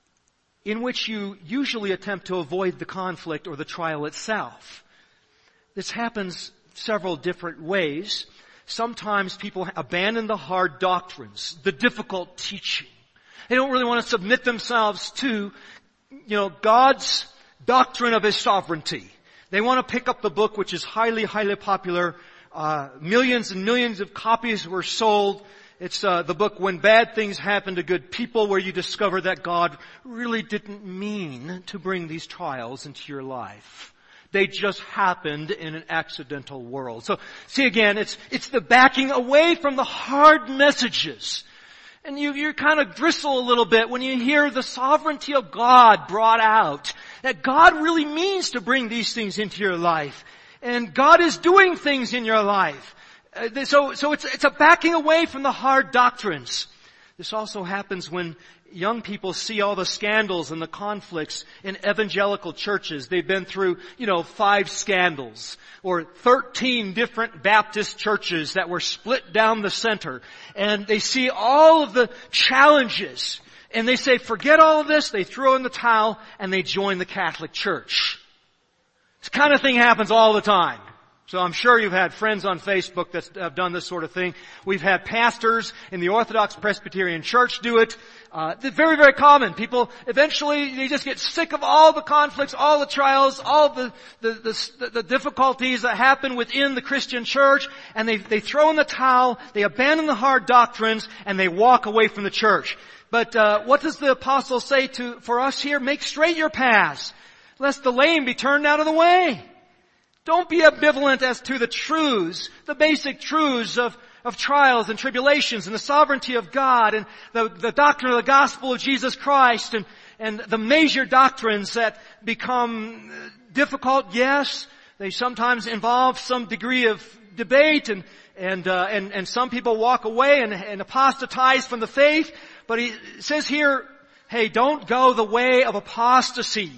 in which you usually attempt to avoid the conflict or the trial itself. This happens several different ways. Sometimes people abandon the hard doctrines, the difficult teaching. They don't really want to submit themselves to, you know, God's doctrine of His sovereignty. They want to pick up the book, which is highly, highly popular. Uh, millions and millions of copies were sold. It's uh, the book When Bad Things Happen to Good People, where you discover that God really didn't mean to bring these trials into your life. They just happened in an accidental world. So, see again, it's, it's the backing away from the hard messages. And you, you kind of bristle a little bit when you hear the sovereignty of God brought out. That God really means to bring these things into your life. And God is doing things in your life. Uh, so, so it's, it's a backing away from the hard doctrines. This also happens when young people see all the scandals and the conflicts in evangelical churches. They've been through, you know, five scandals or thirteen different Baptist churches that were split down the center. And they see all of the challenges and they say, forget all of this. They throw in the towel and they join the Catholic Church. This kind of thing happens all the time. So I'm sure you've had friends on Facebook that have done this sort of thing. We've had pastors in the Orthodox Presbyterian Church do it. Uh, it's very, very common. People eventually, they just get sick of all the conflicts, all the trials, all the, the, the, the difficulties that happen within the Christian church, and they, they throw in the towel, they abandon the hard doctrines, and they walk away from the church. But, uh, what does the apostle say to, for us here? Make straight your paths, lest the lame be turned out of the way. Don't be ambivalent as to the truths, the basic truths of, of trials and tribulations and the sovereignty of God and the, the doctrine of the gospel of Jesus Christ and, and the major doctrines that become difficult. Yes, they sometimes involve some degree of debate and, and, uh, and, and some people walk away and, and apostatize from the faith. But he says here, hey, don't go the way of apostasy,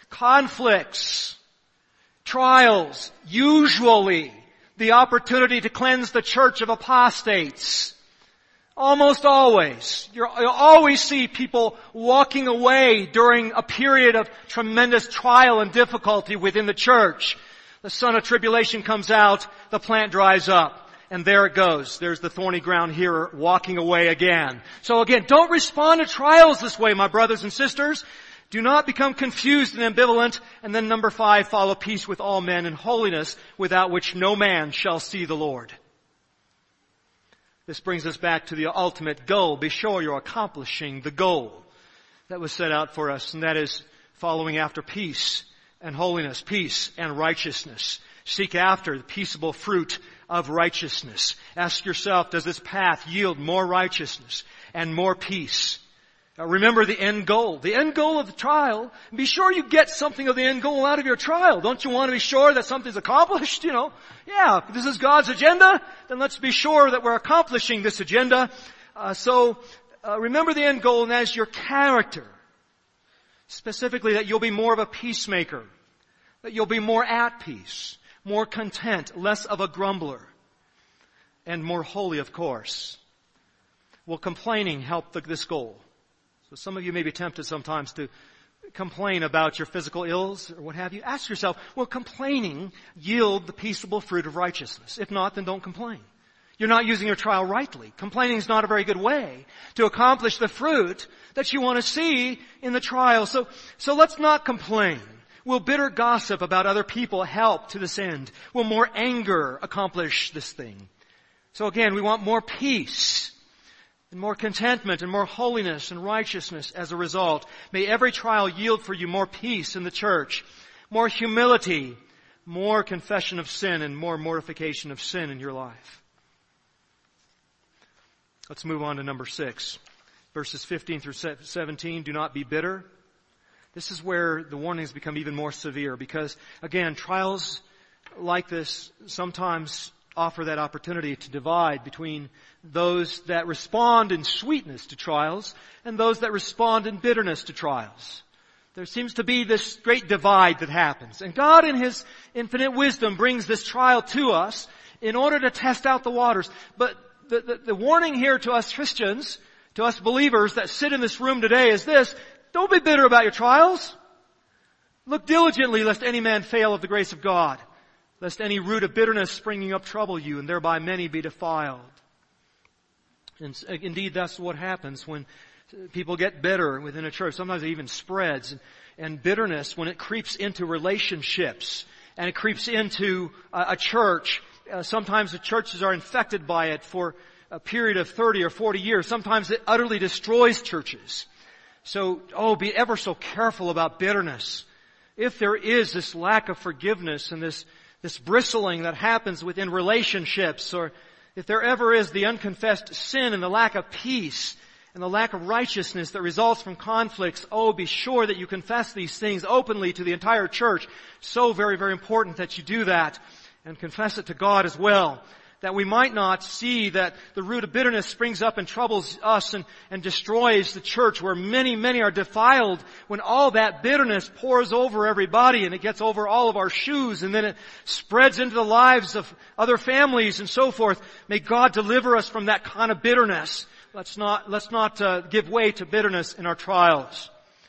conflicts, trials, usually the opportunity to cleanse the church of apostates. Almost always. You're, you'll always see people walking away during a period of tremendous trial and difficulty within the church. The sun of tribulation comes out, the plant dries up, and there it goes. There's the thorny ground hearer walking away again. So again, don't respond to trials this way, my brothers and sisters. Do not become confused and ambivalent. And then number five, follow peace with all men and holiness, without which no man shall see the Lord. This brings us back to the ultimate goal. Be sure you're accomplishing the goal. that was set out for us, and that is following after peace and holiness, peace and righteousness. Seek after the peaceable fruit of righteousness. Ask yourself, does this path yield more righteousness and more peace? Uh, remember the end goal. The end goal of the trial. Be sure you get something of the end goal out of your trial. Don't you want to be sure that something's accomplished? You know, yeah, if this is God's agenda, then let's be sure that we're accomplishing this agenda. Uh, so, uh, remember the end goal, and that is your character. Specifically, that you'll be more of a peacemaker. That you'll be more at peace. More content, less of a grumbler. And more holy, of course. Will complaining help the, this goal? So some of you may be tempted sometimes to complain about your physical ills or what have you. Ask yourself, will complaining yield the peaceable fruit of righteousness? If not, then don't complain. You're not using your trial rightly. Complaining is not a very good way to accomplish the fruit that you want to see in the trial. So, so let's not complain. Will bitter gossip about other people help to this end? Will more anger accomplish this thing? So again, we want more peace and more contentment and more holiness and righteousness as a result. May every trial yield for you more peace in the church, more humility, more confession of sin, and more mortification of sin in your life. Let's move on to number six. Verses fifteen through seventeen, do not be bitter. This is where the warnings become even more severe because, again, trials like this sometimes offer that opportunity to divide between those that respond in sweetness to trials and those that respond in bitterness to trials. There seems to be this great divide that happens. And God in His infinite wisdom brings this trial to us in order to test out the waters. But the, the, the warning here to us Christians, to us believers that sit in this room today is this: don't be bitter about your trials. Look diligently lest any man fail of the grace of God, lest any root of bitterness springing up trouble you, and thereby many be defiled. And indeed, that's what happens when people get bitter within a church. Sometimes it even spreads. And, and bitterness, when it creeps into relationships, and it creeps into a, a church, uh, sometimes the churches are infected by it for a period of thirty or forty years. Sometimes it utterly destroys churches. So, oh, be ever so careful about bitterness. If there is this lack of forgiveness and this This bristling that happens within relationships, or if there ever is the unconfessed sin and the lack of peace and the lack of righteousness that results from conflicts, oh, be sure that you confess these things openly to the entire church. So very, very important that you do that and confess it to God as well. That we might not see that the root of bitterness springs up and troubles us and, and destroys the church where many, many are defiled, when all that bitterness pours over everybody and it gets over all of our shoes and then it spreads into the lives of other families and so forth. May God deliver us from that kind of bitterness. Let's not, let's not uh, give way to bitterness in our trials.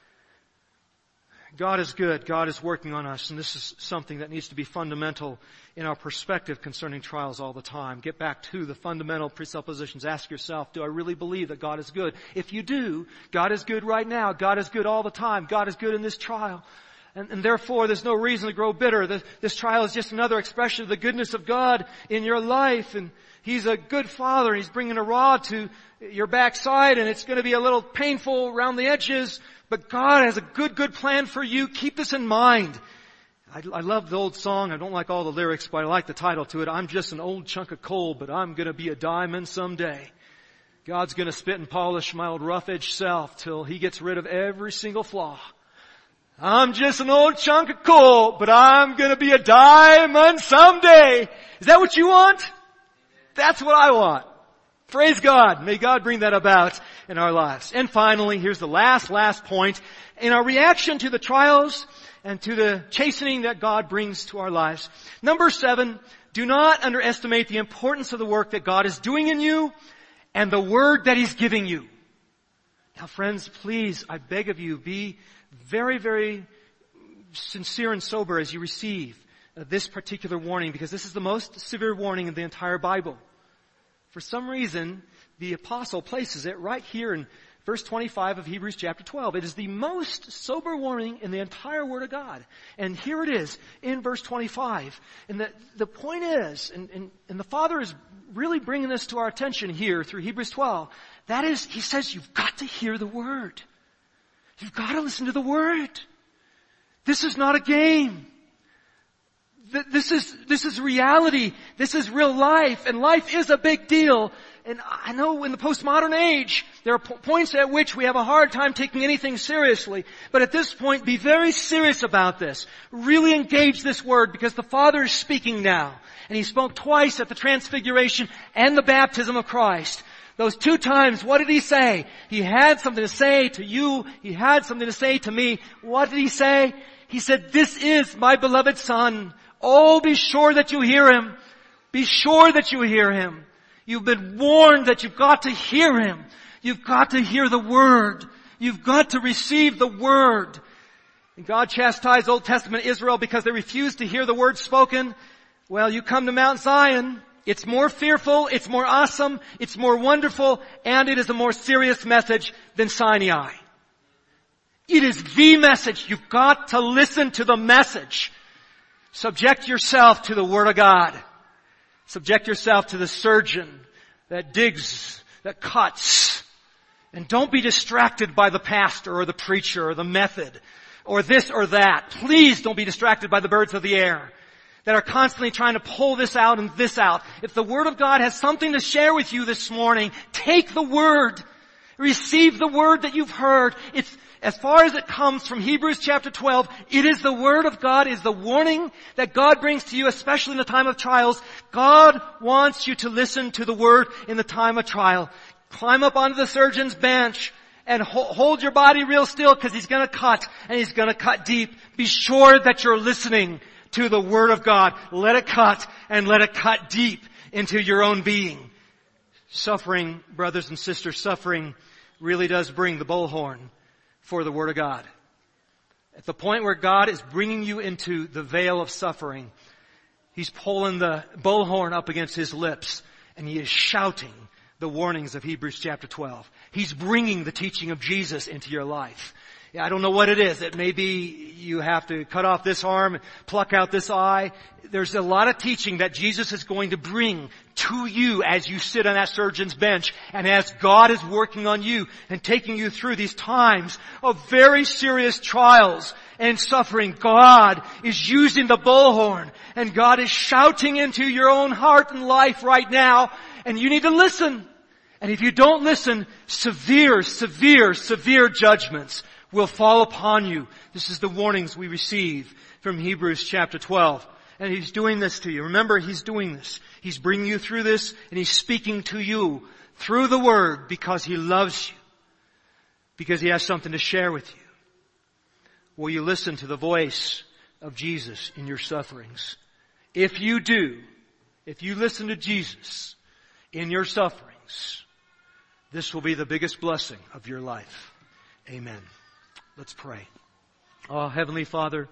God is good. God is working on us, and this is something that needs to be fundamental in our perspective concerning trials all the time. Get back to the fundamental presuppositions. Ask yourself, do I really believe that God is good? If you do, God is good right now. God is good all the time. God is good in this trial. And, and therefore, there's no reason to grow bitter. This, this trial is just another expression of the goodness of God in your life. And He's a good Father. He's bringing a rod to your backside, and it's going to be a little painful around the edges. But God has a good, good plan for you. Keep this in mind. I, I love the old song. I don't like all the lyrics, but I like the title to it. I'm just an old chunk of coal, but I'm going to be a diamond someday. God's going to spit and polish my old rough-edged self till He gets rid of every single flaw. I'm just an old chunk of coal, but I'm going to be a diamond someday. Is that what you want? That's what I want. Praise God. May God bring that about in our lives. And finally, here's the last, last point. In our reaction to the trials and to the chastening that God brings to our lives. Number seven, do not underestimate the importance of the work that God is doing in you and the word that He's giving you. Now friends, please, I beg of you, be very, very sincere and sober as you receive this particular warning, because this is the most severe warning in the entire Bible. For some reason, the apostle places it right here in verse twenty-five of Hebrews chapter twelve. It is the most sober warning in the entire Word of God. And here it is in verse twenty-five. And the, the point is, and, and, and the Father is really bringing this to our attention here through Hebrews twelve. That is, He says you've got to hear the Word. You've got to listen to the Word. This is not a game. This is, this is reality. This is real life. And life is a big deal. And I know in the postmodern age, there are po- points at which we have a hard time taking anything seriously. But at this point, be very serious about this. Really engage this Word, because the Father is speaking now. And He spoke twice at the Transfiguration and the baptism of Christ. Those two times, what did He say? He had something to say to you. He had something to say to me. What did He say? He said, "This is my beloved Son. Oh, be sure that you hear Him. Be sure that you hear Him." You've been warned that you've got to hear Him. You've got to hear the Word. You've got to receive the Word. And God chastised Old Testament Israel because they refused to hear the Word spoken. Well, you come to Mount Zion. It's more fearful, it's more awesome, it's more wonderful, and it is a more serious message than Sinai. It is the message. You've got to listen to the message. Subject yourself to the Word of God. Subject yourself to the surgeon that digs, that cuts. And don't be distracted by the pastor or the preacher or the method or this or that. Please don't be distracted by the birds of the air that are constantly trying to pull this out and this out. If the Word of God has something to share with you this morning, take the Word. Receive the Word that you've heard. It's, as far as it comes from Hebrews chapter twelve, it is the Word of God, is the warning that God brings to you, especially in the time of trials. God wants you to listen to the Word in the time of trial. Climb up onto the surgeon's bench and hold your body real still, because He's going to cut, and He's going to cut deep. Be sure that you're listening to the Word of God. Let it cut, and let it cut deep into your own being. Suffering, brothers and sisters, suffering really does bring the bullhorn for the Word of God. At the point where God is bringing you into the veil of suffering, He's pulling the bullhorn up against His lips, and He is shouting the warnings of Hebrews chapter twelve. He's bringing the teaching of Jesus into your life. I don't know what it is. It may be you have to cut off this arm, pluck out this eye. There's a lot of teaching that Jesus is going to bring to you as you sit on that surgeon's bench, and as God is working on you and taking you through these times of very serious trials and suffering. God is using the bullhorn, and God is shouting into your own heart and life right now, and you need to listen. And if you don't listen, severe, severe, severe judgments will fall upon you. This is the warnings we receive from Hebrews chapter twelve. And He's doing this to you. Remember, He's doing this. He's bringing you through this, and He's speaking to you through the Word because He loves you. Because He has something to share with you. Will you listen to the voice of Jesus in your sufferings? If you do, if you listen to Jesus in your sufferings, this will be the biggest blessing of your life. Amen. Let's pray. Oh, Heavenly Father,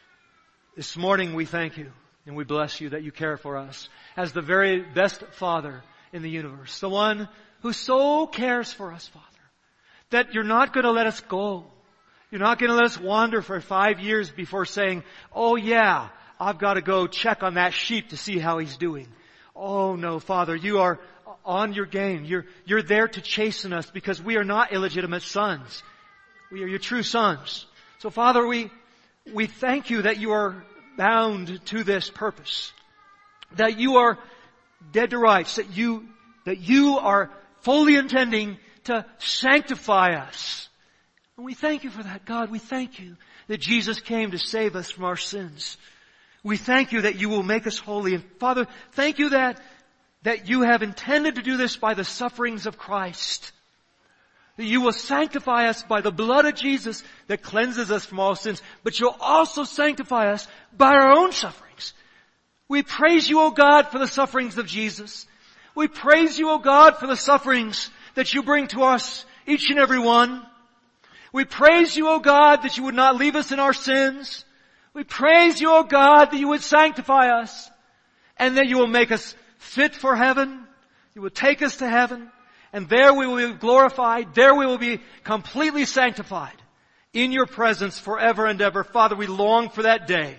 this morning we thank You and we bless You that You care for us as the very best Father in the universe. The one who so cares for us, Father, that You're not going to let us go. You're not going to let us wander for five years before saying, "Oh yeah, I've got to go check on that sheep to see how he's doing." Oh no, Father, You are on Your game. You're, you're there to chasten us because we are not illegitimate sons. We are Your true sons. So Father, we, we thank You that You are bound to this purpose. That You are dead to rights. That You, that You are fully intending to sanctify us. And we thank You for that, God. We thank You that Jesus came to save us from our sins. We thank You that You will make us holy. And Father, thank You that, that You have intended to do this by the sufferings of Christ. That You will sanctify us by the blood of Jesus that cleanses us from all sins. But You'll also sanctify us by our own sufferings. We praise You, O God, for the sufferings of Jesus. We praise You, O God, for the sufferings that You bring to us, each and every one. We praise You, O God, that You would not leave us in our sins. We praise You, O God, that You would sanctify us and that You will make us fit for heaven. You will take us to heaven. And there we will be glorified. There we will be completely sanctified in Your presence forever and ever. Father, we long for that day.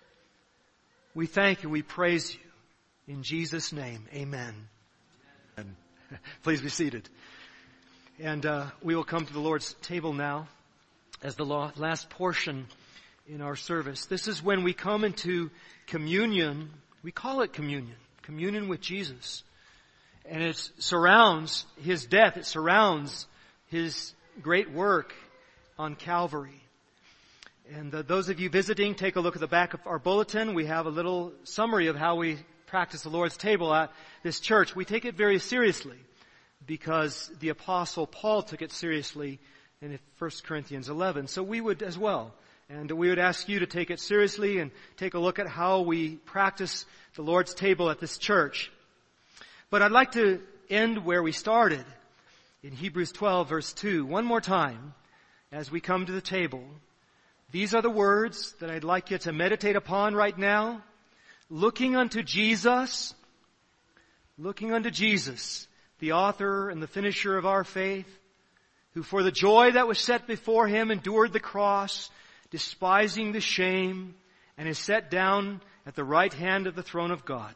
We thank You. We praise You. In Jesus' name, amen. And please be seated. And uh, we will come to the Lord's table now. as the last portion in our service. This is when we come into communion. We call it communion. Communion with Jesus. And it surrounds His death. It surrounds His great work on Calvary. And uh, those of you visiting, take a look at the back of our bulletin. We have a little summary of how we practice the Lord's table at this church. We take it very seriously because the Apostle Paul took it seriously in First Corinthians eleven. So we would as well. And we would ask you to take it seriously and take a look at how we practice the Lord's table at this church. But I'd like to end where we started in Hebrews twelve verse two. One more time as we come to the table. These are the words that I'd like you to meditate upon right now. Looking unto Jesus, looking unto Jesus, the author and the finisher of our faith, who for the joy that was set before Him endured the cross, despising the shame, and is set down at the right hand of the throne of God.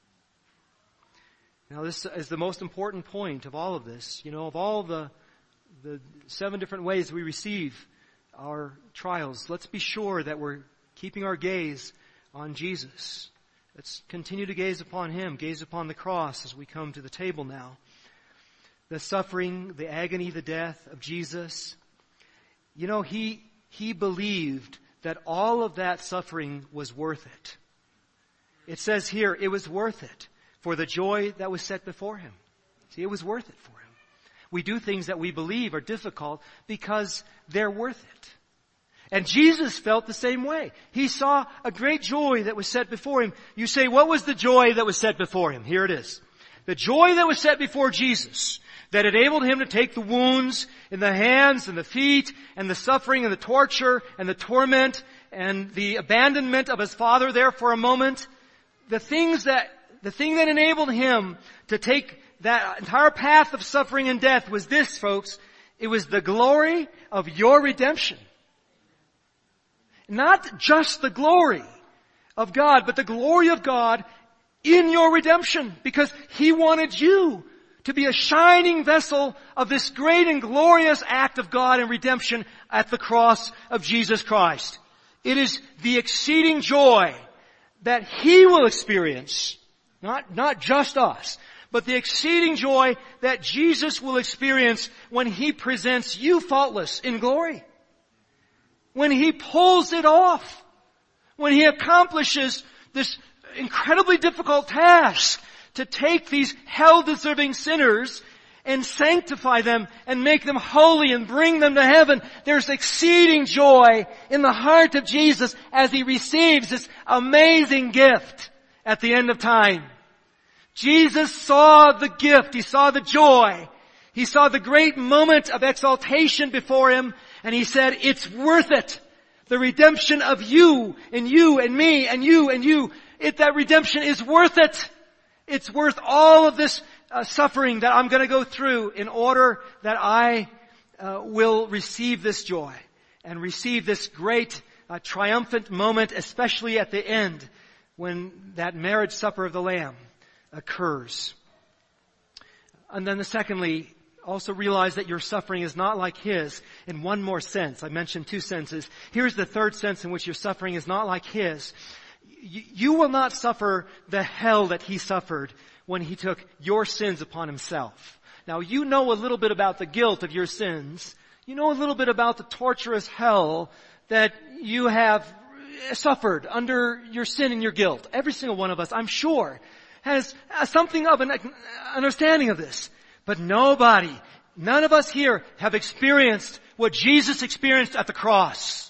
Now this is the most important point of all of this. You know, of all the, the seven different ways we receive our trials, let's be sure that we're keeping our gaze on Jesus. Let's continue to gaze upon Him, gaze upon the cross as we come to the table now. The suffering, the agony, the death of Jesus. You know, He, He believed that all of that suffering was worth it. It says here, it was worth it for the joy that was set before Him. See, it was worth it for Him. We do things that we believe are difficult because they're worth it. And Jesus felt the same way. He saw a great joy that was set before Him. You say, what was the joy that was set before Him? Here it is. The joy that was set before Jesus, that enabled Him to take the wounds in the hands and the feet and the suffering and the torture and the torment and the abandonment of His Father there for a moment. The things that, the thing that enabled Him to take that entire path of suffering and death was this, folks. It was the glory of your redemption. Not just the glory of God, but the glory of God in your redemption. Because He wanted you to be a shining vessel of this great and glorious act of God in redemption at the cross of Jesus Christ. It is the exceeding joy that He will experience, not, not just us, but the exceeding joy that Jesus will experience when He presents you faultless in glory. When He pulls it off. When He accomplishes this incredibly difficult task to take these hell-deserving sinners and sanctify them and make them holy and bring them to heaven. There's exceeding joy in the heart of Jesus as He receives this amazing gift at the end of time. Jesus saw the gift. He saw the joy. He saw the great moment of exaltation before Him, and He said, it's worth it. The redemption of you and you and me and you and you, it, that redemption is worth it. It's worth all of this uh, suffering that I'm going to go through in order that I uh, will receive this joy and receive this great uh, triumphant moment, especially at the end when that marriage supper of the Lamb occurs. And then the secondly, also realize that your suffering is not like His in one more sense. I mentioned two senses. Here's the third sense in which your suffering is not like His. You, you will not suffer the hell that He suffered when He took your sins upon Himself. Now, you know a little bit about the guilt of your sins. You know a little bit about the torturous hell that you have suffered under your sin and your guilt. Every single one of us, I'm sure, has something of an understanding of this. But nobody, none of us here have experienced what Jesus experienced at the cross.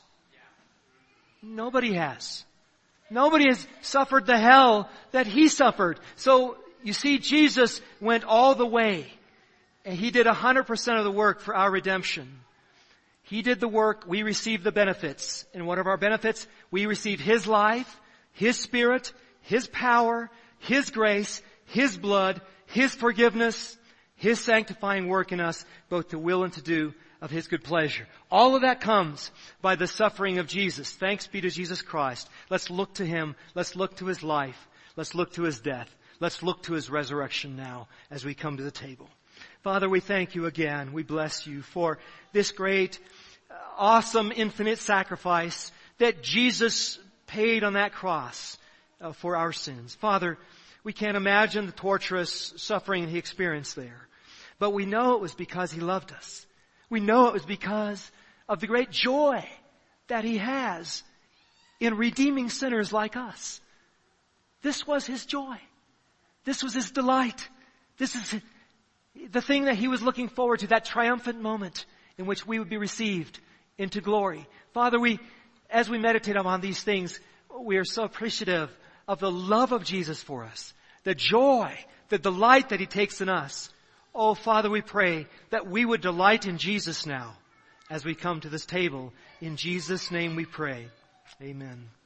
Nobody has. Nobody has suffered the hell that He suffered. So, you see, Jesus went all the way. And He did one hundred percent of the work for our redemption. He did the work, we received the benefits. And what are our benefits? We receive His life, His Spirit, His power, His grace, His blood, His forgiveness, His sanctifying work in us, both to will and to do of His good pleasure. All of that comes by the suffering of Jesus. Thanks be to Jesus Christ. Let's look to Him. Let's look to His life. Let's look to His death. Let's look to His resurrection now as we come to the table. Father, we thank You again. We bless You for this great awesome infinite sacrifice that Jesus paid on that cross uh, for our sins. Father, we can't imagine the torturous suffering he experienced there. But we know it was because he loved us. We know it was because of the great joy that he has in redeeming sinners like us. This was his joy. This was his delight. This is the thing that he was looking forward to, that triumphant moment in which we would be received into glory. Father, we, as we meditate on these things, we are so appreciative of the love of Jesus for us, the joy, the delight that he takes in us. Oh, Father, we pray that we would delight in Jesus now as we come to this table. In Jesus' name we pray. Amen.